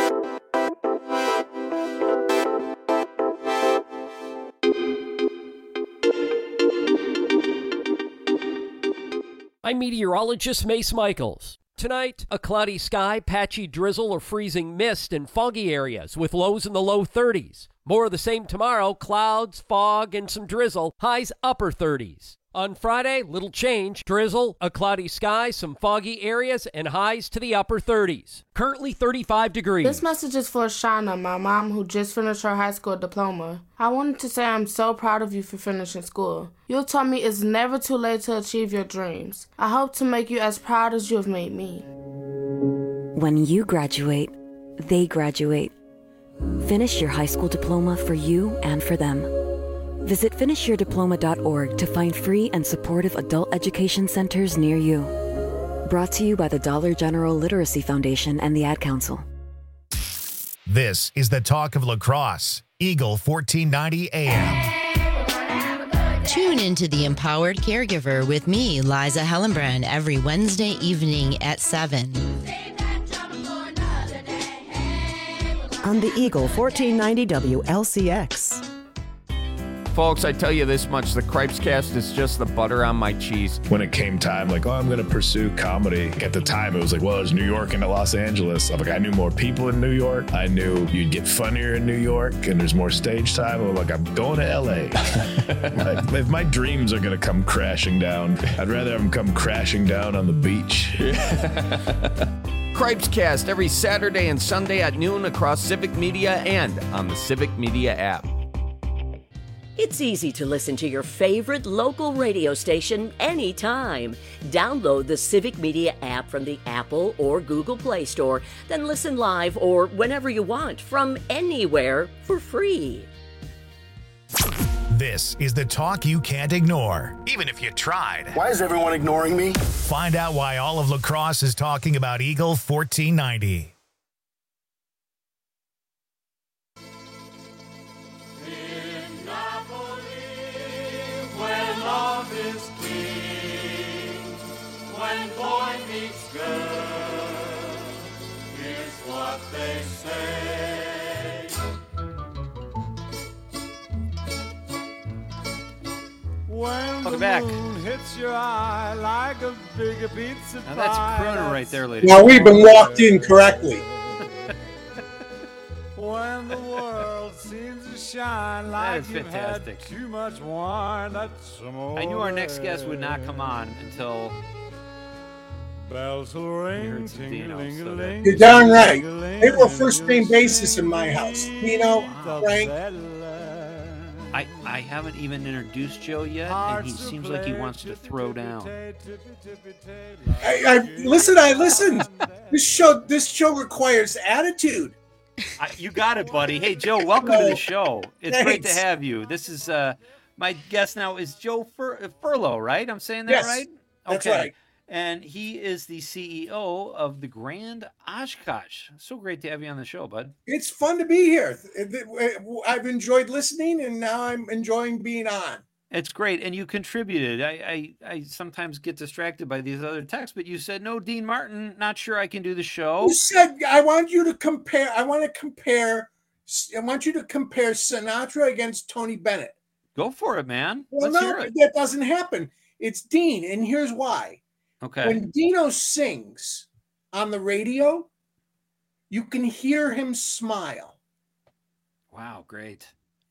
I'm meteorologist Mace Michaels. Tonight, a cloudy sky, patchy drizzle or freezing mist in foggy areas with lows in the low thirties. More of the same tomorrow, clouds, fog, and some drizzle, highs upper thirties. On Friday, little change, drizzle, a cloudy sky, some foggy areas, and highs to the upper thirties. Currently thirty-five degrees. This message is for Shauna, my mom who just finished her high school diploma. I wanted to say I'm so proud of you for finishing school. You told me it's never too late to achieve your dreams. I hope to make you as proud as you have made me. When you graduate, they graduate. Finish your high school diploma for you and for them. Visit finish your diploma dot org to find free and supportive adult education centers near you. Brought to you by the Dollar General Literacy Foundation and the Ad Council. This is the Talk of Lacrosse, Eagle fourteen ninety A M. Tune into The Empowered Caregiver with me, Liza Hellenbrand, every Wednesday evening at seven. On the Eagle fourteen ninety W L C X. Folks, I tell you this much, the Cripescast is just the butter on my cheese. When it came time, like, oh, I'm going to pursue comedy. At the time, it was like, well, there's New York and Los Angeles. I'm like, I knew more people in New York. I knew you'd get funnier in New York and there's more stage time. I'm like, I'm going to L A. Like, if my dreams are going to come crashing down, I'd rather have them come crashing down on the beach. Cripescast every Saturday and Sunday at noon across Civic Media and on the Civic Media app. It's easy to listen to your favorite local radio station anytime. Download the Civic Media app from the Apple or Google Play Store, then listen live or whenever you want from anywhere for free. This is the talk you can't ignore, even if you tried. Why is everyone ignoring me? Find out why all of lacrosse is talking about Eagle fourteen ninety. Where love is king. when boy meets girl, here's what they say. When Welcome back. Hits your eye like a big pizza Now that's crooner right there, ladies. Now we've been walked in correctly. When the world seems to shine like you've had too much wine, that's some old I knew our next guest would not come on until bells will ring, ting-a-ling-a-ling. You're darn right. They were first name basis in my house. Nino, Frank. I, I haven't even introduced Joe yet, and he seems like he wants to throw down. I, I listen. I listen. This show. This show requires attitude. I, you got it, buddy. Hey, Joe, welcome to the show. It's Thanks. great to have you. This is uh, my guest now is Joe Fur- Furlow, right? I'm saying that Yes, right? that's okay. right. And he is the C E O of the Grand Oshkosh. So great to have you on the show, bud. It's fun to be here. I've enjoyed listening, and now I'm enjoying being on. It's great, and you contributed. I, I, I sometimes get distracted by these other texts, but you said, no, Dean Martin, not sure I can do the show. You said, I want you to compare, I want to compare, I want you to compare Sinatra against Tony Bennett. Go for it, man. Well, Let's no, hear it. that doesn't happen. It's Dean, and here's why. Okay. When Dino sings on the radio, you can hear him smile. Wow, great.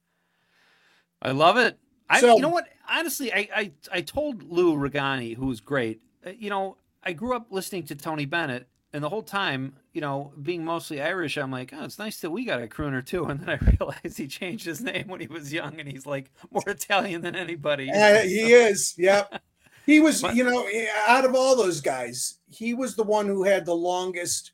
I love it. I, So- you know what? Honestly, I, I, I told Lou Regani, who was great, uh, you know, I grew up listening to Tony Bennett, and the whole time, you know, being mostly Irish, I'm like, oh, it's nice that we got a crooner too. And then I realized he changed his name when he was young, and he's like more Italian than anybody. Uh, he is, yep. He was, you know, out of all those guys, he was the one who had the longest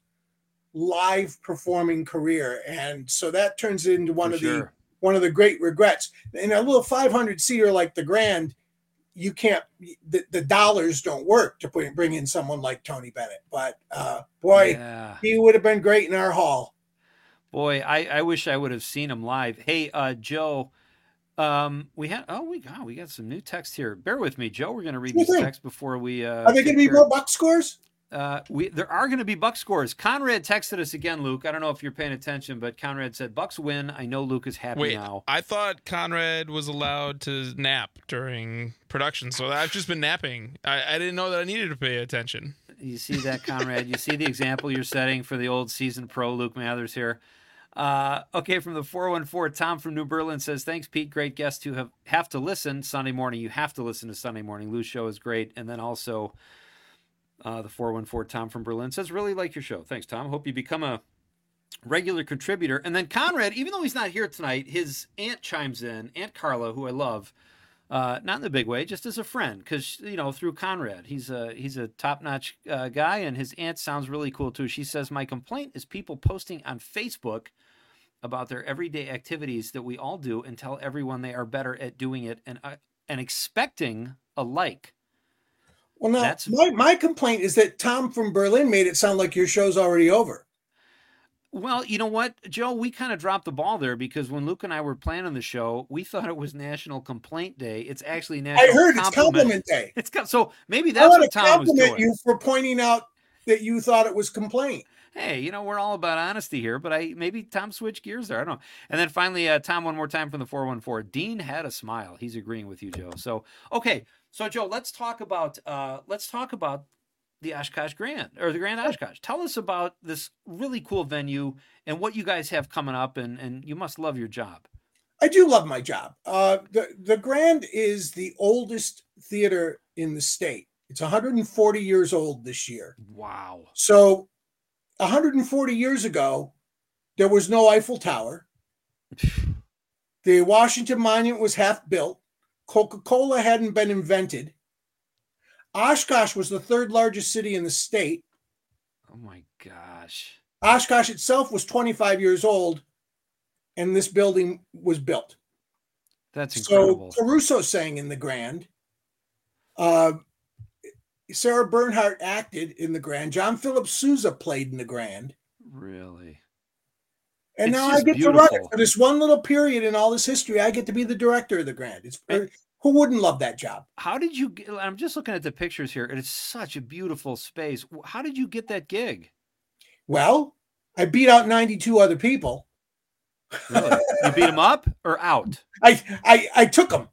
live performing career, and so that turns into one For of the sure. one of the great regrets. In a little five hundred seater like the Grand, you can't, the, the dollars don't work to put, bring in someone like Tony Bennett. But uh, boy, Yeah. he would have been great in our hall. Boy, I, I wish I would have seen him live. Hey, uh, Joe, um, we had oh we got we got some new text here. Bear with me, Joe. We're going to read Sure these thing. texts before we. Uh, Are they going to be take care- more buck scores? Uh, we there are going to be Buck scores. Conrad texted us again, Luke. I don't know if you're paying attention, but Conrad said Bucks win. I know Luke is happy Wait, now. I thought Conrad was allowed to nap during production, so I've just been napping. I, I didn't know that I needed to pay attention. You see that, Conrad? You see the example you're setting for the old seasoned pro Luke Mathers here. Uh, okay, from the four one four, Tom from New Berlin says, thanks, Pete. Great guest to have, have to listen Sunday morning. You have to listen to Sunday morning. Lou's show is great. And then also uh, the four one four, Tom from Berlin says, really like your show. Thanks, Tom. Hope you become a regular contributor. And then Conrad, even though he's not here tonight, his aunt chimes in, Aunt Carla, who I love. Uh, not in the big way, just as a friend, because you know through Conrad, he's a he's a top notch uh, guy, and his aunt sounds really cool too. She says, "My complaint is people posting on Facebook about their everyday activities that we all do, and tell everyone they are better at doing it, and uh, and expecting a like." Well, now That's- my, my complaint is that Tom from Berlin made it sound like your show's already over. Well, you know what, Joe, we kind of dropped the ball there because when Luke and I were planning the show, we thought it was National Complaint Day. It's actually National I heard it's Compliment. Compliment Day. It's co- so maybe I that's want what to Tom was compliment doing. you for pointing out that you thought it was complaint. Hey, you know, we're all about honesty here, but I maybe Tom switched gears there. I don't know. And then finally, uh, Tom, one more time from the four one four. Dean had a smile. He's agreeing with you, Joe. So, okay. So, Joe, let's talk about uh, let's talk about the Oshkosh Grand or the Grand Oshkosh. Tell us about this really cool venue and what you guys have coming up, and, and you must love your job. I do love my job. Uh, the, the Grand is the oldest theater in the state. It's one hundred forty years old this year. Wow. So one hundred forty years ago, there was no Eiffel Tower. The Washington Monument was half built. Coca-Cola hadn't been invented. Oshkosh was the third largest city in the state. Oh my gosh. Oshkosh itself was twenty-five years old, and this building was built. That's incredible. So Caruso sang in the Grand. Uh, Sarah Bernhardt acted in the Grand. John Philip Sousa played in the Grand. Really? And It's now I just get beautiful. to run it. For this one little period in all this history, I get to be the director of the Grand. It's very, Who wouldn't love that job? How did you get, I'm just looking at the pictures here, and it's such a beautiful space. How did you get that gig? Well, I beat out ninety-two other people. Really? You beat them up or out? I I, I took them.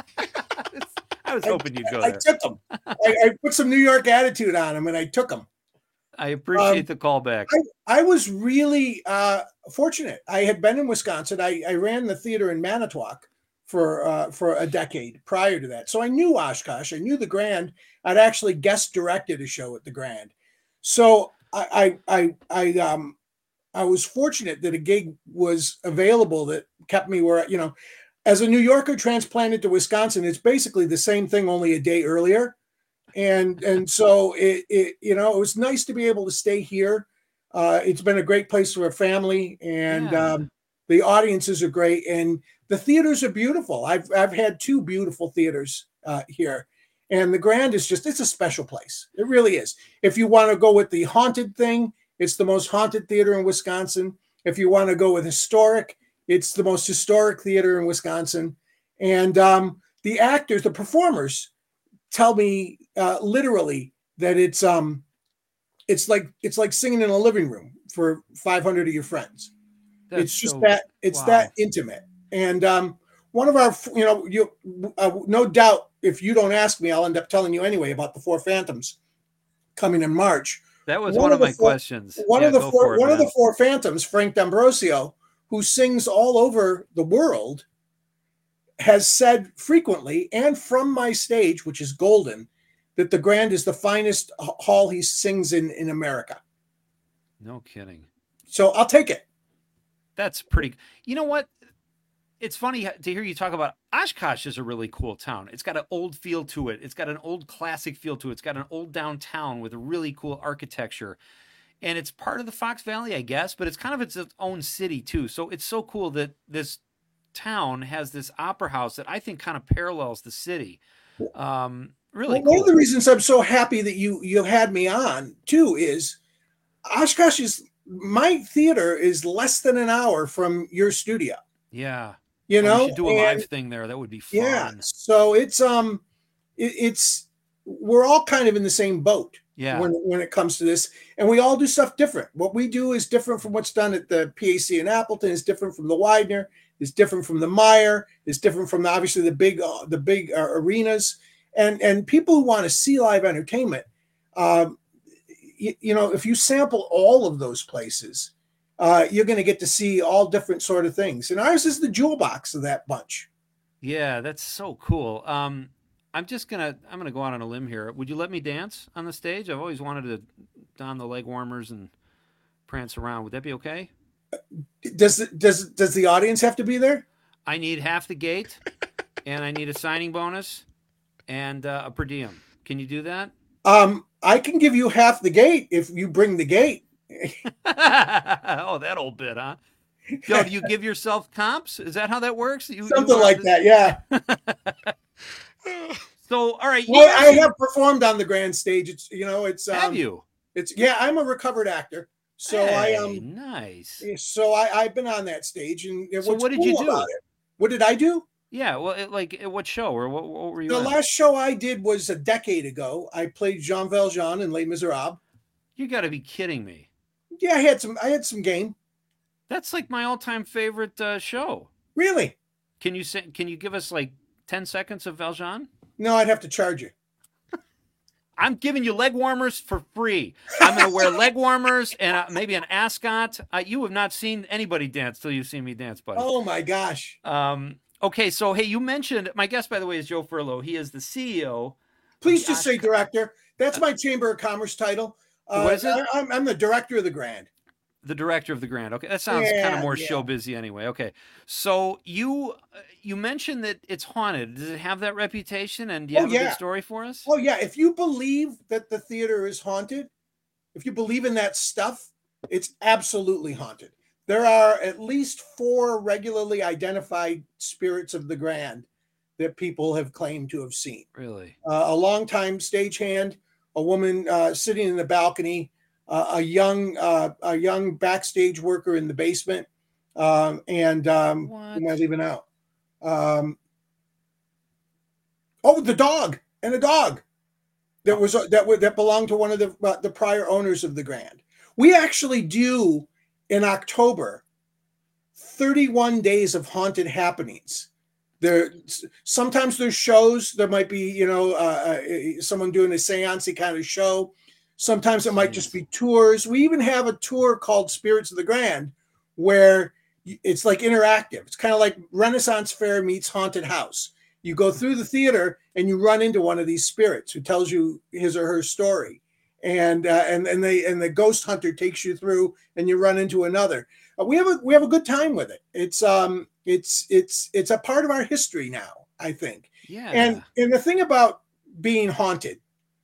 I was hoping you'd go I, there. I took them. I, I put some New York attitude on them, and I took them. I appreciate Um, the callback. I, I was really uh, fortunate. I had been in Wisconsin. I, I ran the theater in Manitowoc for uh, for a decade prior to that. So I knew Oshkosh. I knew the Grand. I'd actually guest directed a show at the Grand. So I I I, I um I was fortunate that a gig was available that kept me where, you know, as a New Yorker transplanted to Wisconsin, it's basically the same thing, only a day earlier. And and so it, it you know, it was nice to be able to stay here. Uh, it's been a great place for a family, and Yeah. um, the audiences are great, and the theaters are beautiful. I've I've had two beautiful theaters uh, here, and the Grand is just, it's a special place. It really is. If you want to go with the haunted thing, it's the most haunted theater in Wisconsin. If you want to go with historic, it's the most historic theater in Wisconsin. And um, the actors, the performers, tell me uh, literally that it's um, it's like it's like singing in a living room for five hundred of your friends. That's it's just so- that it's wow. that intimate. And um, one of our, you know, you uh, no doubt, if you don't ask me, I'll end up telling you anyway about the Four Phantoms coming in March. That was one, of the my four- questions. One Yeah, of the go four, for it, one of man. the Four Phantoms, Frank D'Ambrosio, who sings all over the world, has said frequently, and from my stage, which is Golden, that the Grand is the finest h- hall he sings in in America. No kidding. So I'll take it. That's pretty. You know what? It's funny to hear you talk about Oshkosh is a really cool town. It's got an old feel to it. It's got an old classic feel to it. It's got an old downtown with a really cool architecture. And it's part of the Fox Valley, I guess, but it's kind of its own city too. So it's so cool that this town has this opera house that I think kind of parallels the city. Um, really Well, one cool. of the reasons I'm so happy that you you had me on too is Oshkosh is, my theater is less than an hour from your studio. Yeah. You Well, know, we should do a and- live thing there. That would be fun. Yeah. So it's um, it, it's we're all kind of in the same boat. Yeah. When when it comes to this, and we all do stuff different. What we do is different from what's done at the P A C in Appleton. Is different from the Widener. Is different from the Meyer. Is different from the, obviously the big uh, the big uh, arenas. And and people who want to see live entertainment, um, you, you know, if you sample all of those places, uh, you're going to get to see all different sort of things. And ours is the jewel box of that bunch. Yeah, that's so cool. Um, I'm just gonna I'm gonna go out on a limb here. Would you let me dance on the stage? I've always wanted to don the leg warmers and prance around. Would that be okay? Does does does the audience have to be there? I need half the gate, and I need a signing bonus, and uh, a per diem. Can you do that? Um, I can give you half the gate if you bring the gate. Oh, that old bit, huh? Joe, do you give yourself comps? Is that how that works? You, Something you, uh, like that, yeah. So, all right. you Well, I mentioned- have performed on the grand stage. It's, you know, it's um, Have you? It's yeah. I'm a recovered actor, so Hey, I um nice. So I I've been on that stage, and So what's what did you cool do? about it- What did I do? Yeah, well, it, like at what show or what, what were you? The in? last show I did was a decade ago. I played Jean Valjean in Les Miserables. You got to be kidding me. Yeah, I had some. I had some game. That's like my all-time favorite uh, show. Really? Can you say, Can you give us like ten seconds of Valjean? No, I'd have to charge you. I'm giving you leg warmers for free. I'm going to wear leg warmers and uh, maybe an ascot. Uh, you have not seen anybody dance till you've seen me dance, buddy. Oh my gosh. Um. Okay, so hey, you mentioned my guest, by the way, is Joe Furlow. He is the C E O. Please just say director. That's my Chamber of Commerce title. Uh, What is it? I, I'm, I'm the director of the Grand. The director of the Grand. Okay, that sounds kind Yeah, of more yeah. show busy anyway. Okay, so you uh, you mentioned that it's haunted. Does it have that reputation? And do you Oh, have a yeah. good story for us? Oh yeah, if you believe that the theater is haunted, if you believe in that stuff, it's absolutely haunted. There are at least four regularly identified spirits of the Grand that people have claimed to have seen. Really? Uh, a longtime stagehand, a woman uh, sitting in the balcony, uh, a young uh, a young backstage worker in the basement, um, and um, who am I leaving out? Um, with the dog and a dog that was that were, that belonged to one of the uh, the prior owners of the Grand. We actually do in October thirty-one days of haunted happenings. There sometimes there's shows. There might be you know uh, uh, someone doing a seance kind of show. Sometimes it might just be tours. We even have a tour called Spirits of the Grand, where it's like interactive. It's kind of like Renaissance Fair meets haunted house. You go through the theater and you run into one of these spirits who tells you his or her story, and uh, and and they and the ghost hunter takes you through, and you run into another. Uh, we have a we have a good time with it. It's um it's it's it's a part of our history now, I think. Yeah. And and the thing about being haunted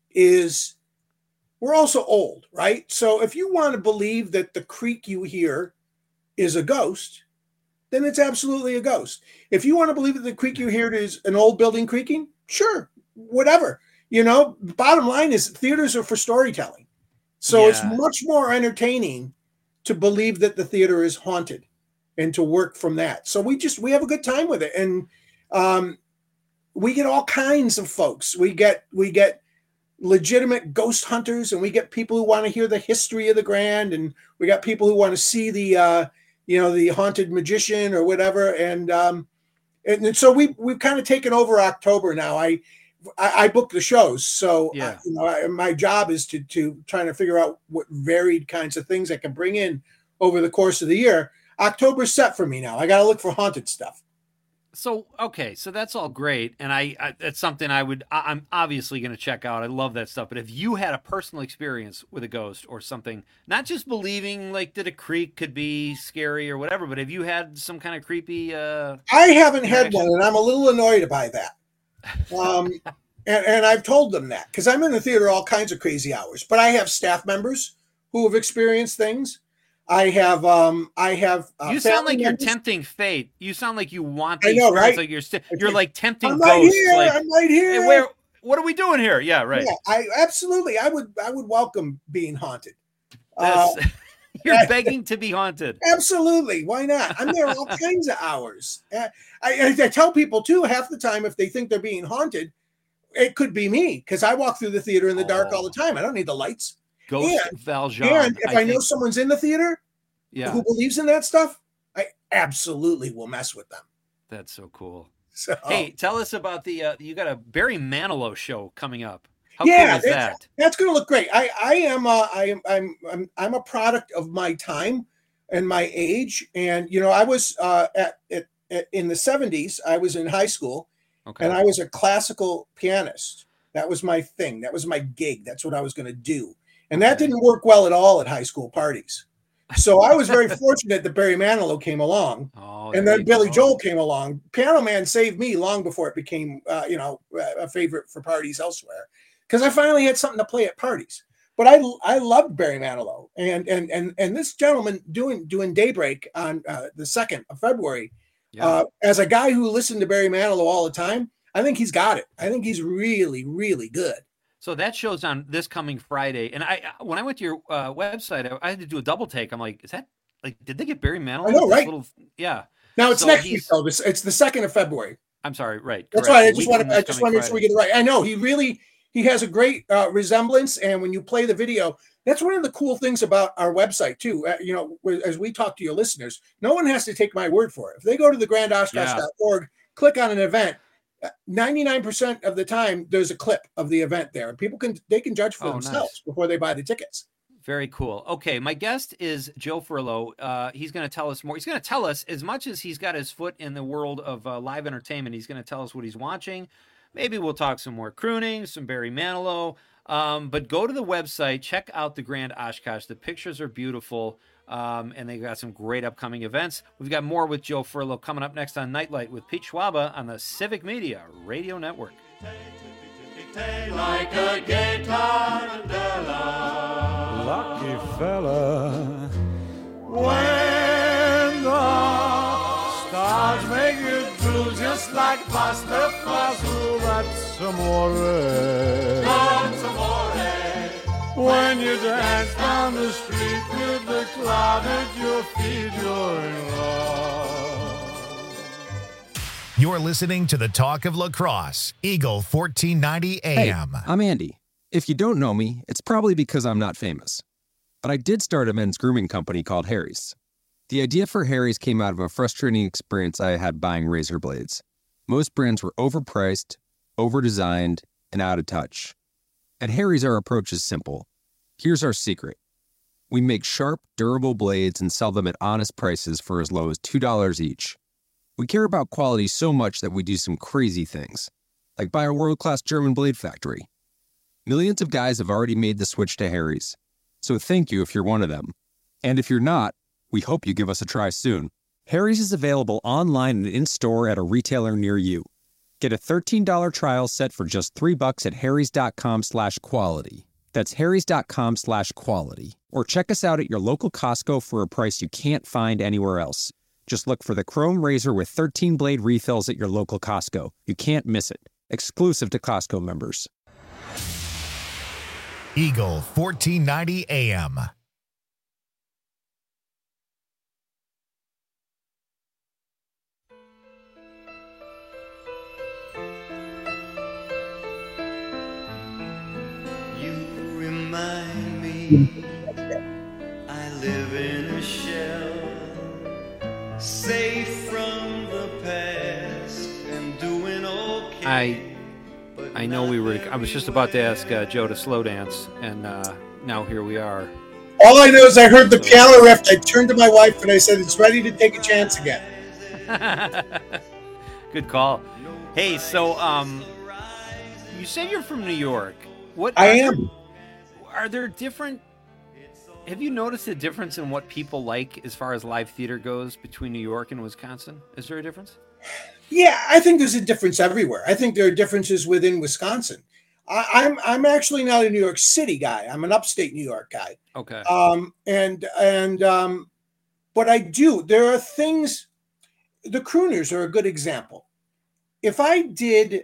is we're also old, right? So if you want to believe that the creak you hear is a ghost, then it's absolutely a ghost. If you want to believe that the creak you hear is an old building creaking, sure, whatever. You know, bottom line is theaters are for storytelling. So Yeah. it's much more entertaining to believe that the theater is haunted and to work from that. So we just, we have a good time with it. And um, we get all kinds of folks. We get, we get legitimate ghost hunters, and we get people who want to hear the history of the Grand, and we got people who want to see the, uh, you know, the haunted magician or whatever. And, um, and, and so we, we've kind of taken over October now. I, I, I book the shows. So, Yeah. uh, you know, I, my job is to, to trying to figure out what varied kinds of things I can bring in over the course of the year. October's set for me now. I got to look for haunted stuff. So, okay, so that's all great. And I, I that's something I would, I, I'm obviously going to check out. I love that stuff. But if you had a personal experience with a ghost or something, not just believing like that a creek could be scary or whatever, but have you had some kind of creepy, uh, I haven't had interaction? one, and I'm a little annoyed by that. Um, and, and I've told them that because I'm in the theater all kinds of crazy hours, but I have staff members who have experienced things. I have, um, I have. Uh, You sound family like you're members. tempting fate. You sound like you want I the know, experience, right? Like you're, st- you're like tempting I'm right ghosts. here. like, I'm right here. "Hey, where? What are we doing here? Yeah, right. Yeah, I absolutely. I would. I would welcome being haunted. Uh, That's, you're begging to be haunted. Absolutely. Why not? I'm there all kinds of hours. Uh, I, I, I tell people too, half the time, if they think they're being haunted, it could be me because I walk through the theater in the dark all the time. I don't need the lights. Ghost And- Valjean. And if I, know think- someone's in the theater Yeah. who believes in that stuff, I absolutely will mess with them. That's so cool. So, Hey, tell us about the, uh, you got a Barry Manilow show coming up. How yeah, cool is that's- that? That's going to look great. I, I am, uh, I am, I'm, I'm, I'm a product of my time and my age. And you know, I was uh, at, at, at in the seventies. I was in high school, Okay. and I was a classical pianist. That was my thing. That was my gig. That's what I was going to do. And that didn't work well at all at high school parties. So I was very fortunate that Barry Manilow came along, Oh, and there then you Billy go. Joel came along. Piano Man saved me long before it became, uh, you know, a favorite for parties elsewhere, because I finally had something to play at parties. But I I loved Barry Manilow, and and and and this gentleman doing doing Daybreak on uh, the second of February. Uh, as a guy who listened to Barry Manilow all the time, I think he's got it. I think he's really, really good. So that show's on this coming Friday. And I, when I went to your uh, website, I, I had to do a double take. I'm like, is that like, did they get Barry Manilow? I know, This right? Little, yeah. Now it's So next he's- week, though. This it's the second of February. I'm sorry, right. That's correct. why I The just week wanted from this I just coming want to make sure we Friday. get it right. I know he really he has a great uh, resemblance, and when you play the video, that's one of the cool things about our website too. Uh, you know, wh- as we talk to your listeners, no one has to take my word for it. If they go to the grand oshkosh dot org, click on an event, ninety-nine percent of the time there's a clip of the event there, and people can they can judge for Oh, themselves nice. before they buy the tickets. Very cool. Okay, my guest is Joe Furlow. Uh, he's going to tell us more. He's going to tell us, as much as he's got his foot in the world of uh, live entertainment, he's going to tell us what he's watching. Maybe we'll talk some more crooning, some Barry Manilow. Um, but go to the website, check out the Grand Oshkosh. The pictures are beautiful, um, and they got some great upcoming events. We've got more with Joe Furlow coming up next on Nightlight with Pete Schwaba on the Civic Media Radio Network. Like a gay tarantella, lucky fella. When the stars make you drool just like pasta fazool, that's amore. That's amore. When you dance down the street with the cloud at your feet, you're in love. You're listening to the Talk of Lacrosse, Eagle fourteen ninety A M. Hey, I'm Andy. If you don't know me, it's probably because I'm not famous. But I did start a men's grooming company called Harry's. The idea for Harry's came out of a frustrating experience I had buying razor blades. Most brands were overpriced, overdesigned, and out of touch. At Harry's, our approach is simple. Here's our secret. We make sharp, durable blades and sell them at honest prices for as low as two dollars each. We care about quality so much that we do some crazy things, like buy a world-class German blade factory. Millions of guys have already made the switch to Harry's, so thank you if you're one of them. And if you're not, we hope you give us a try soon. Harry's is available online and in-store at a retailer near you. Get a thirteen dollars trial set for just three bucks at harrys.com slash quality. That's harrys.com slash quality. Or check us out at your local Costco for a price you can't find anywhere else. Just look for the Chrome Razor with thirteen blade refills at your local Costco. You can't miss it. Exclusive to Costco members. Eagle fourteen ninety A M. You remind me I live in a shell, safe from the past and doing okay. I I know we were. I was just about to ask uh, Joe to slow dance, and uh, now here we are. All I know is I heard the piano riff. I turned to my wife and I said, "It's ready to take a chance again." Good call. Hey, so um, you said you're from New York. What I are am. There, are there different? Have you noticed a difference in what people like as far as live theater goes between New York and Wisconsin? Is there a difference? Yeah, I think there's a difference everywhere. I think there are differences within Wisconsin. I, I'm I'm actually not a New York City guy. I'm an upstate New York guy. Okay. Um, and and um, but I do. There are things. The crooners are a good example. If I did,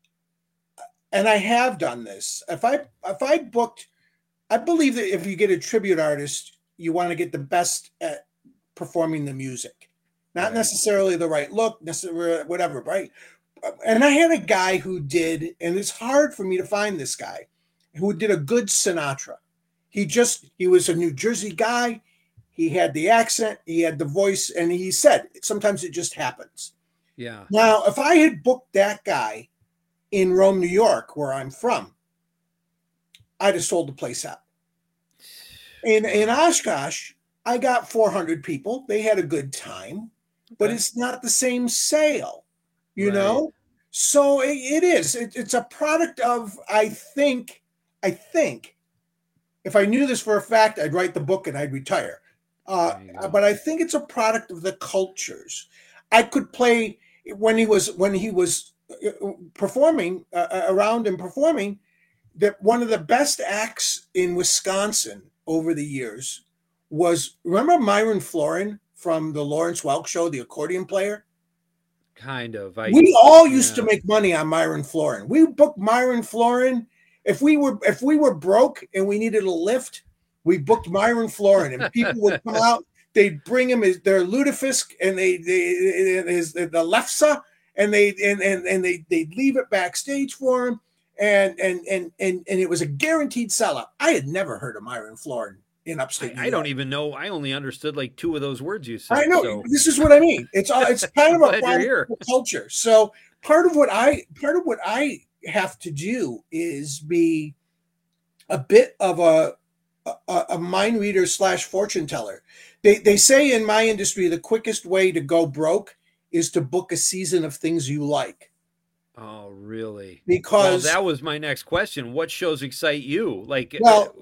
and I have done this, if I if I booked, I believe that if you get a tribute artist, you want to get the best at performing the music. Not necessarily the right look, necessarily whatever, right? And I had a guy who did, and it's hard for me to find this guy, who did a good Sinatra. He just, he was a New Jersey guy. He had the accent, he had the voice, and he said, sometimes it just happens. Yeah. Now, if I had booked that guy in Rome, New York, where I'm from, I'd have sold the place out. In, in Oshkosh, I got four hundred people. They had a good time. But it's not the same sale, you Right. know? So it, it is. It, it's a product of, I think, I think, if I knew this for a fact, I'd write the book and I'd retire. Uh, but I think it's a product of the cultures. I could play when he was when he was performing uh, around and performing. That one of the best acts in Wisconsin over the years was, remember Myron Florin from the Lawrence Welk Show, the accordion player? Kind of. I, We all used yeah. to make money on Myron Florin. We booked Myron Florin. If we were if we were broke and we needed a lift, we booked Myron Florin, and people would come out. They'd bring him his, their lutefisk and they they his the lefsa, and they and and and they they'd leave it backstage for him, and and and and and it was a guaranteed sellout. I had never heard of Myron Florin in upstate. New I don't York. even know. I only understood like two of those words you said. I know. so- This is what I mean. It's all. It's kind of a Glad you're product here. of the culture. So part of what I part of what I have to do is be a bit of a a, a mind reader slash fortune teller. They they say in my industry the quickest way to go broke is to book a season of things you like. Oh, really? Because- well, that was my next question. What shows excite you? Like, Well,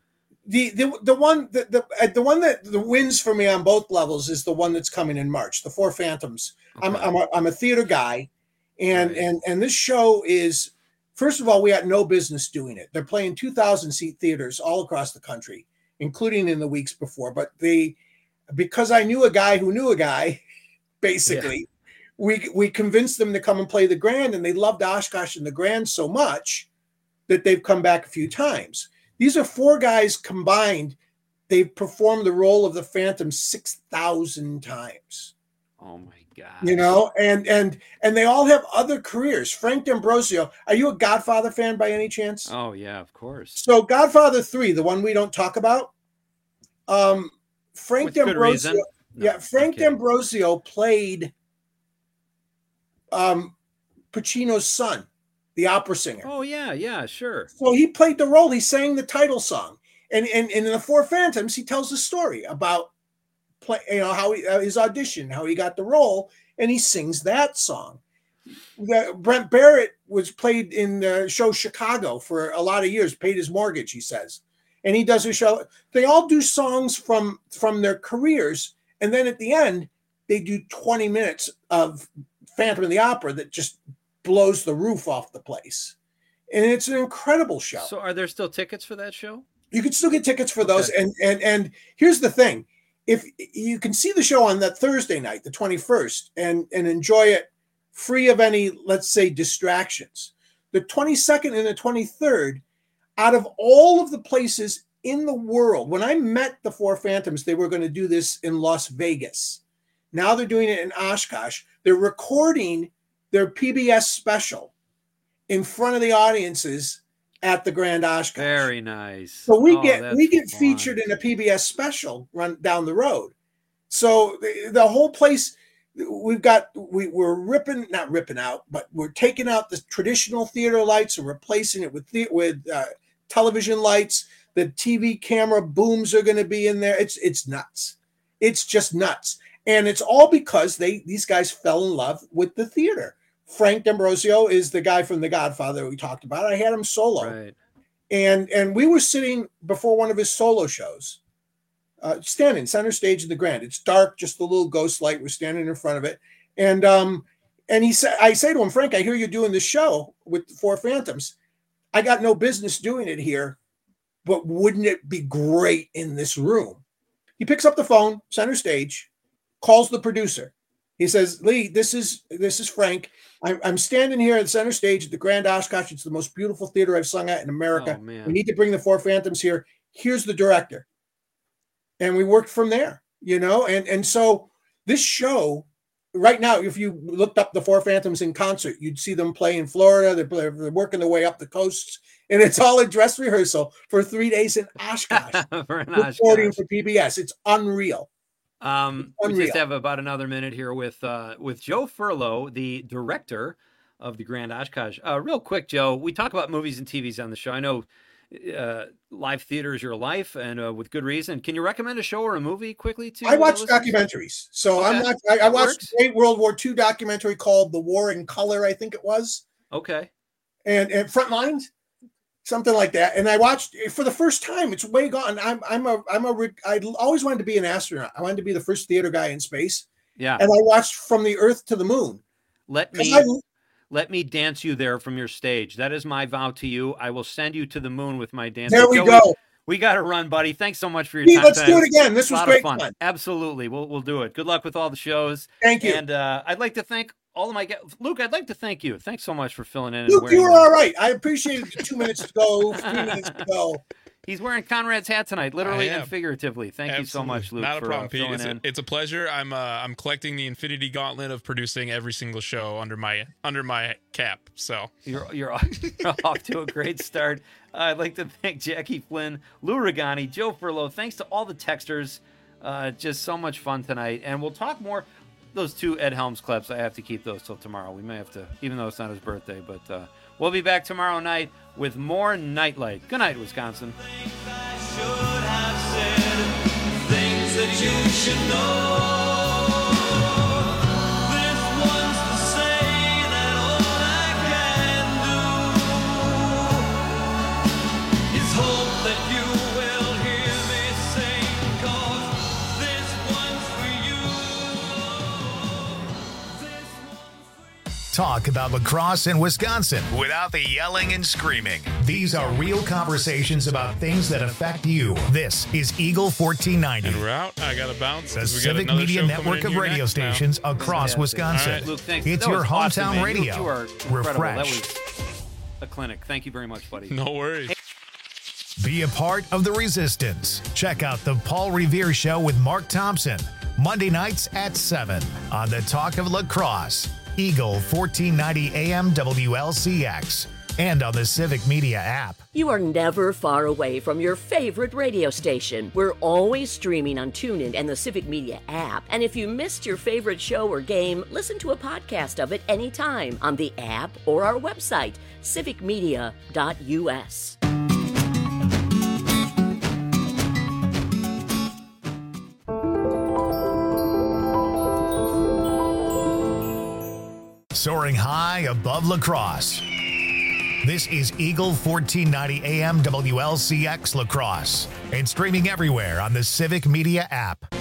the the the one the the, uh, the one that the wins for me on both levels is the one that's coming in March, the Four Phantoms. I'm I'm a, I'm a theater guy, and and and this show is, first of all, we had no business doing it. They're playing two thousand seat theaters all across the country, including in the weeks before. But they, because I knew a guy who knew a guy, basically, we we convinced them to come and play the Grand, and they loved Oshkosh and the Grand so much that they've come back a few times. These are four guys combined. They've performed the role of the Phantom six thousand times. oh my You know, and and and they all have other careers. Frank D'Ambrosio, are you a Godfather fan by any chance? Oh yeah, of course. So Godfather three, the one we don't talk about, um, Frank With good D'Ambrosio, reason. yeah, Frank D'Ambrosio played um, Pacino's son, the opera singer. Oh yeah, yeah, sure. So he played the role. He sang the title song, and and, and in the Four Phantoms, he tells the story about play, you know, how he, uh, his audition, how he got the role, and he sings that song. The, Brent Barrett was played in the show Chicago for a lot of years, paid his mortgage, he says, and he does a show. They all do songs from from their careers, and then at the end, they do twenty minutes of Phantom of the Opera that just blows the roof off the place. And it's an incredible show. So are there still tickets for that show? You can still get tickets for those. And and and here's the thing. If you can see the show on that Thursday night, the twenty-first, and, and enjoy it free of any, let's say, distractions. The twenty-second and the twenty-third, out of all of the places in the world, when I met the Four Phantoms, they were going to do this in Las Vegas. Now they're doing it in Oshkosh. They're recording their P B S special in front of the audiences at the Grand Oshkosh. Very nice. So we Oh, get that's we get fun. featured in a P B S special run down the road. So the, the whole place, we've got we, we're ripping not ripping out, but we're taking out the traditional theater lights and replacing it with the, with uh, television lights. The T V camera booms are going to be in there. It's it's nuts. It's just nuts. And it's all because they these guys fell in love with the theater. Frank D'Ambrosio is the guy from The Godfather we talked about. I had him solo. Right. And and we were sitting before one of his solo shows, uh, standing center stage of the Grand. It's dark, just a little ghost light. We're standing in front of it. And um, and he said, I say to him, Frank, I hear you're doing this show with the Four Phantoms. I got no business doing it here, but wouldn't it be great in this room? He picks up the phone, center stage, calls the producer. He says, Lee, this is this is Frank. I'm, I'm standing here at the center stage at the Grand Oshkosh. It's the most beautiful theater I've sung at in America. Oh, man. We need to bring the Four Phantoms here. Here's the director. And we worked from there, you know? And, and so this show, right now, if you looked up the Four Phantoms in concert, you'd see them play in Florida. They're, play, they're working their way up the coasts. And it's all a dress rehearsal for three days in Oshkosh. For an recording Oshkosh. for P B S. It's unreal. Um, we Unreal. just have about another minute here with uh, with Joe Furlow, the director of the Grand Oshkosh. Uh, real quick, Joe, we talk about movies and T Vs on the show. I know uh, live theater is your life, and uh, with good reason. Can you recommend a show or a movie quickly? To I watch listeners? documentaries. So I'm Okay. not, I, I That watched works. a great World War Two documentary called The War in Color, I think it was. Okay. And, and Front Lines, something like that. And I watched it for the first time. It's way gone. I'm, I'm a, I'm a, re- I always wanted to be an astronaut. I wanted to be the first theater guy in space. Yeah. And I watched From the Earth to the Moon. Let 'Cause me I- let me dance you there from your stage. That is my vow to you. I will send you to the moon with my dance. There we Joey, go. We got to run, buddy. Thanks so much for your Pete, time. let's tonight. do it again. This A was lot great of fun. fun. Absolutely. We'll we'll do it. Good luck with all the shows. Thank you. And uh, I'd like to thank all of my guests. Luke, I'd like to thank you. Thanks so much for filling in. And Luke, wearing you were your- all right. I appreciated the two minutes to go, three minutes to go. He's wearing Conrad's hat tonight, literally I am. and figuratively. Thank you so Absolutely. much, Luke. Not a for, problem, uh, Pete. filling It's a, in. it's a pleasure. I'm uh, I'm collecting the Infinity Gauntlet of producing every single show under my under my cap. So You're you're off, you're off to a great start. Uh, I'd like to thank Jackie Flynn, Lou Regani, Joe Furlow. Thanks to all the texters. Uh, just so much fun tonight, and we'll talk more. Those two Ed Helms clips, I have to keep those till tomorrow. We may have to, even though it's not his birthday, but uh, we'll be back tomorrow night with more Nightlight. Good night, Wisconsin. Things that you should know. This one's to say that all I can do is hope that you will hear me sing, 'cause this one's for you. Talk about lacrosse in Wisconsin without the yelling and screaming. These are real conversations about things that affect you. This is Eagle fourteen ninety. And we're out. I got to bounce. The 'cause we got Civic another Media show Network coming in of here radio next now. stations across Fantastic. Wisconsin. All right, Luke, thanks. It's That your was hometown awesome, man. radio. You, you are incredible. That Refresh. was a clinic. Thank you very much, buddy. No worries. Be a part of the resistance. Check out the Paul Revere Show with Mark Thompson, Monday nights at seven on the Talk of Lacrosse, Eagle fourteen ninety A M W L C X, and on the Civic Media app. You are never far away from your favorite radio station. We're always streaming on TuneIn and the Civic Media app. And if you missed your favorite show or game, listen to a podcast of it anytime on the app or our website, civic media dot U S. Soaring high above Lacrosse. This is Eagle fourteen ninety A M W L C X Lacrosse and streaming everywhere on the Civic Media app.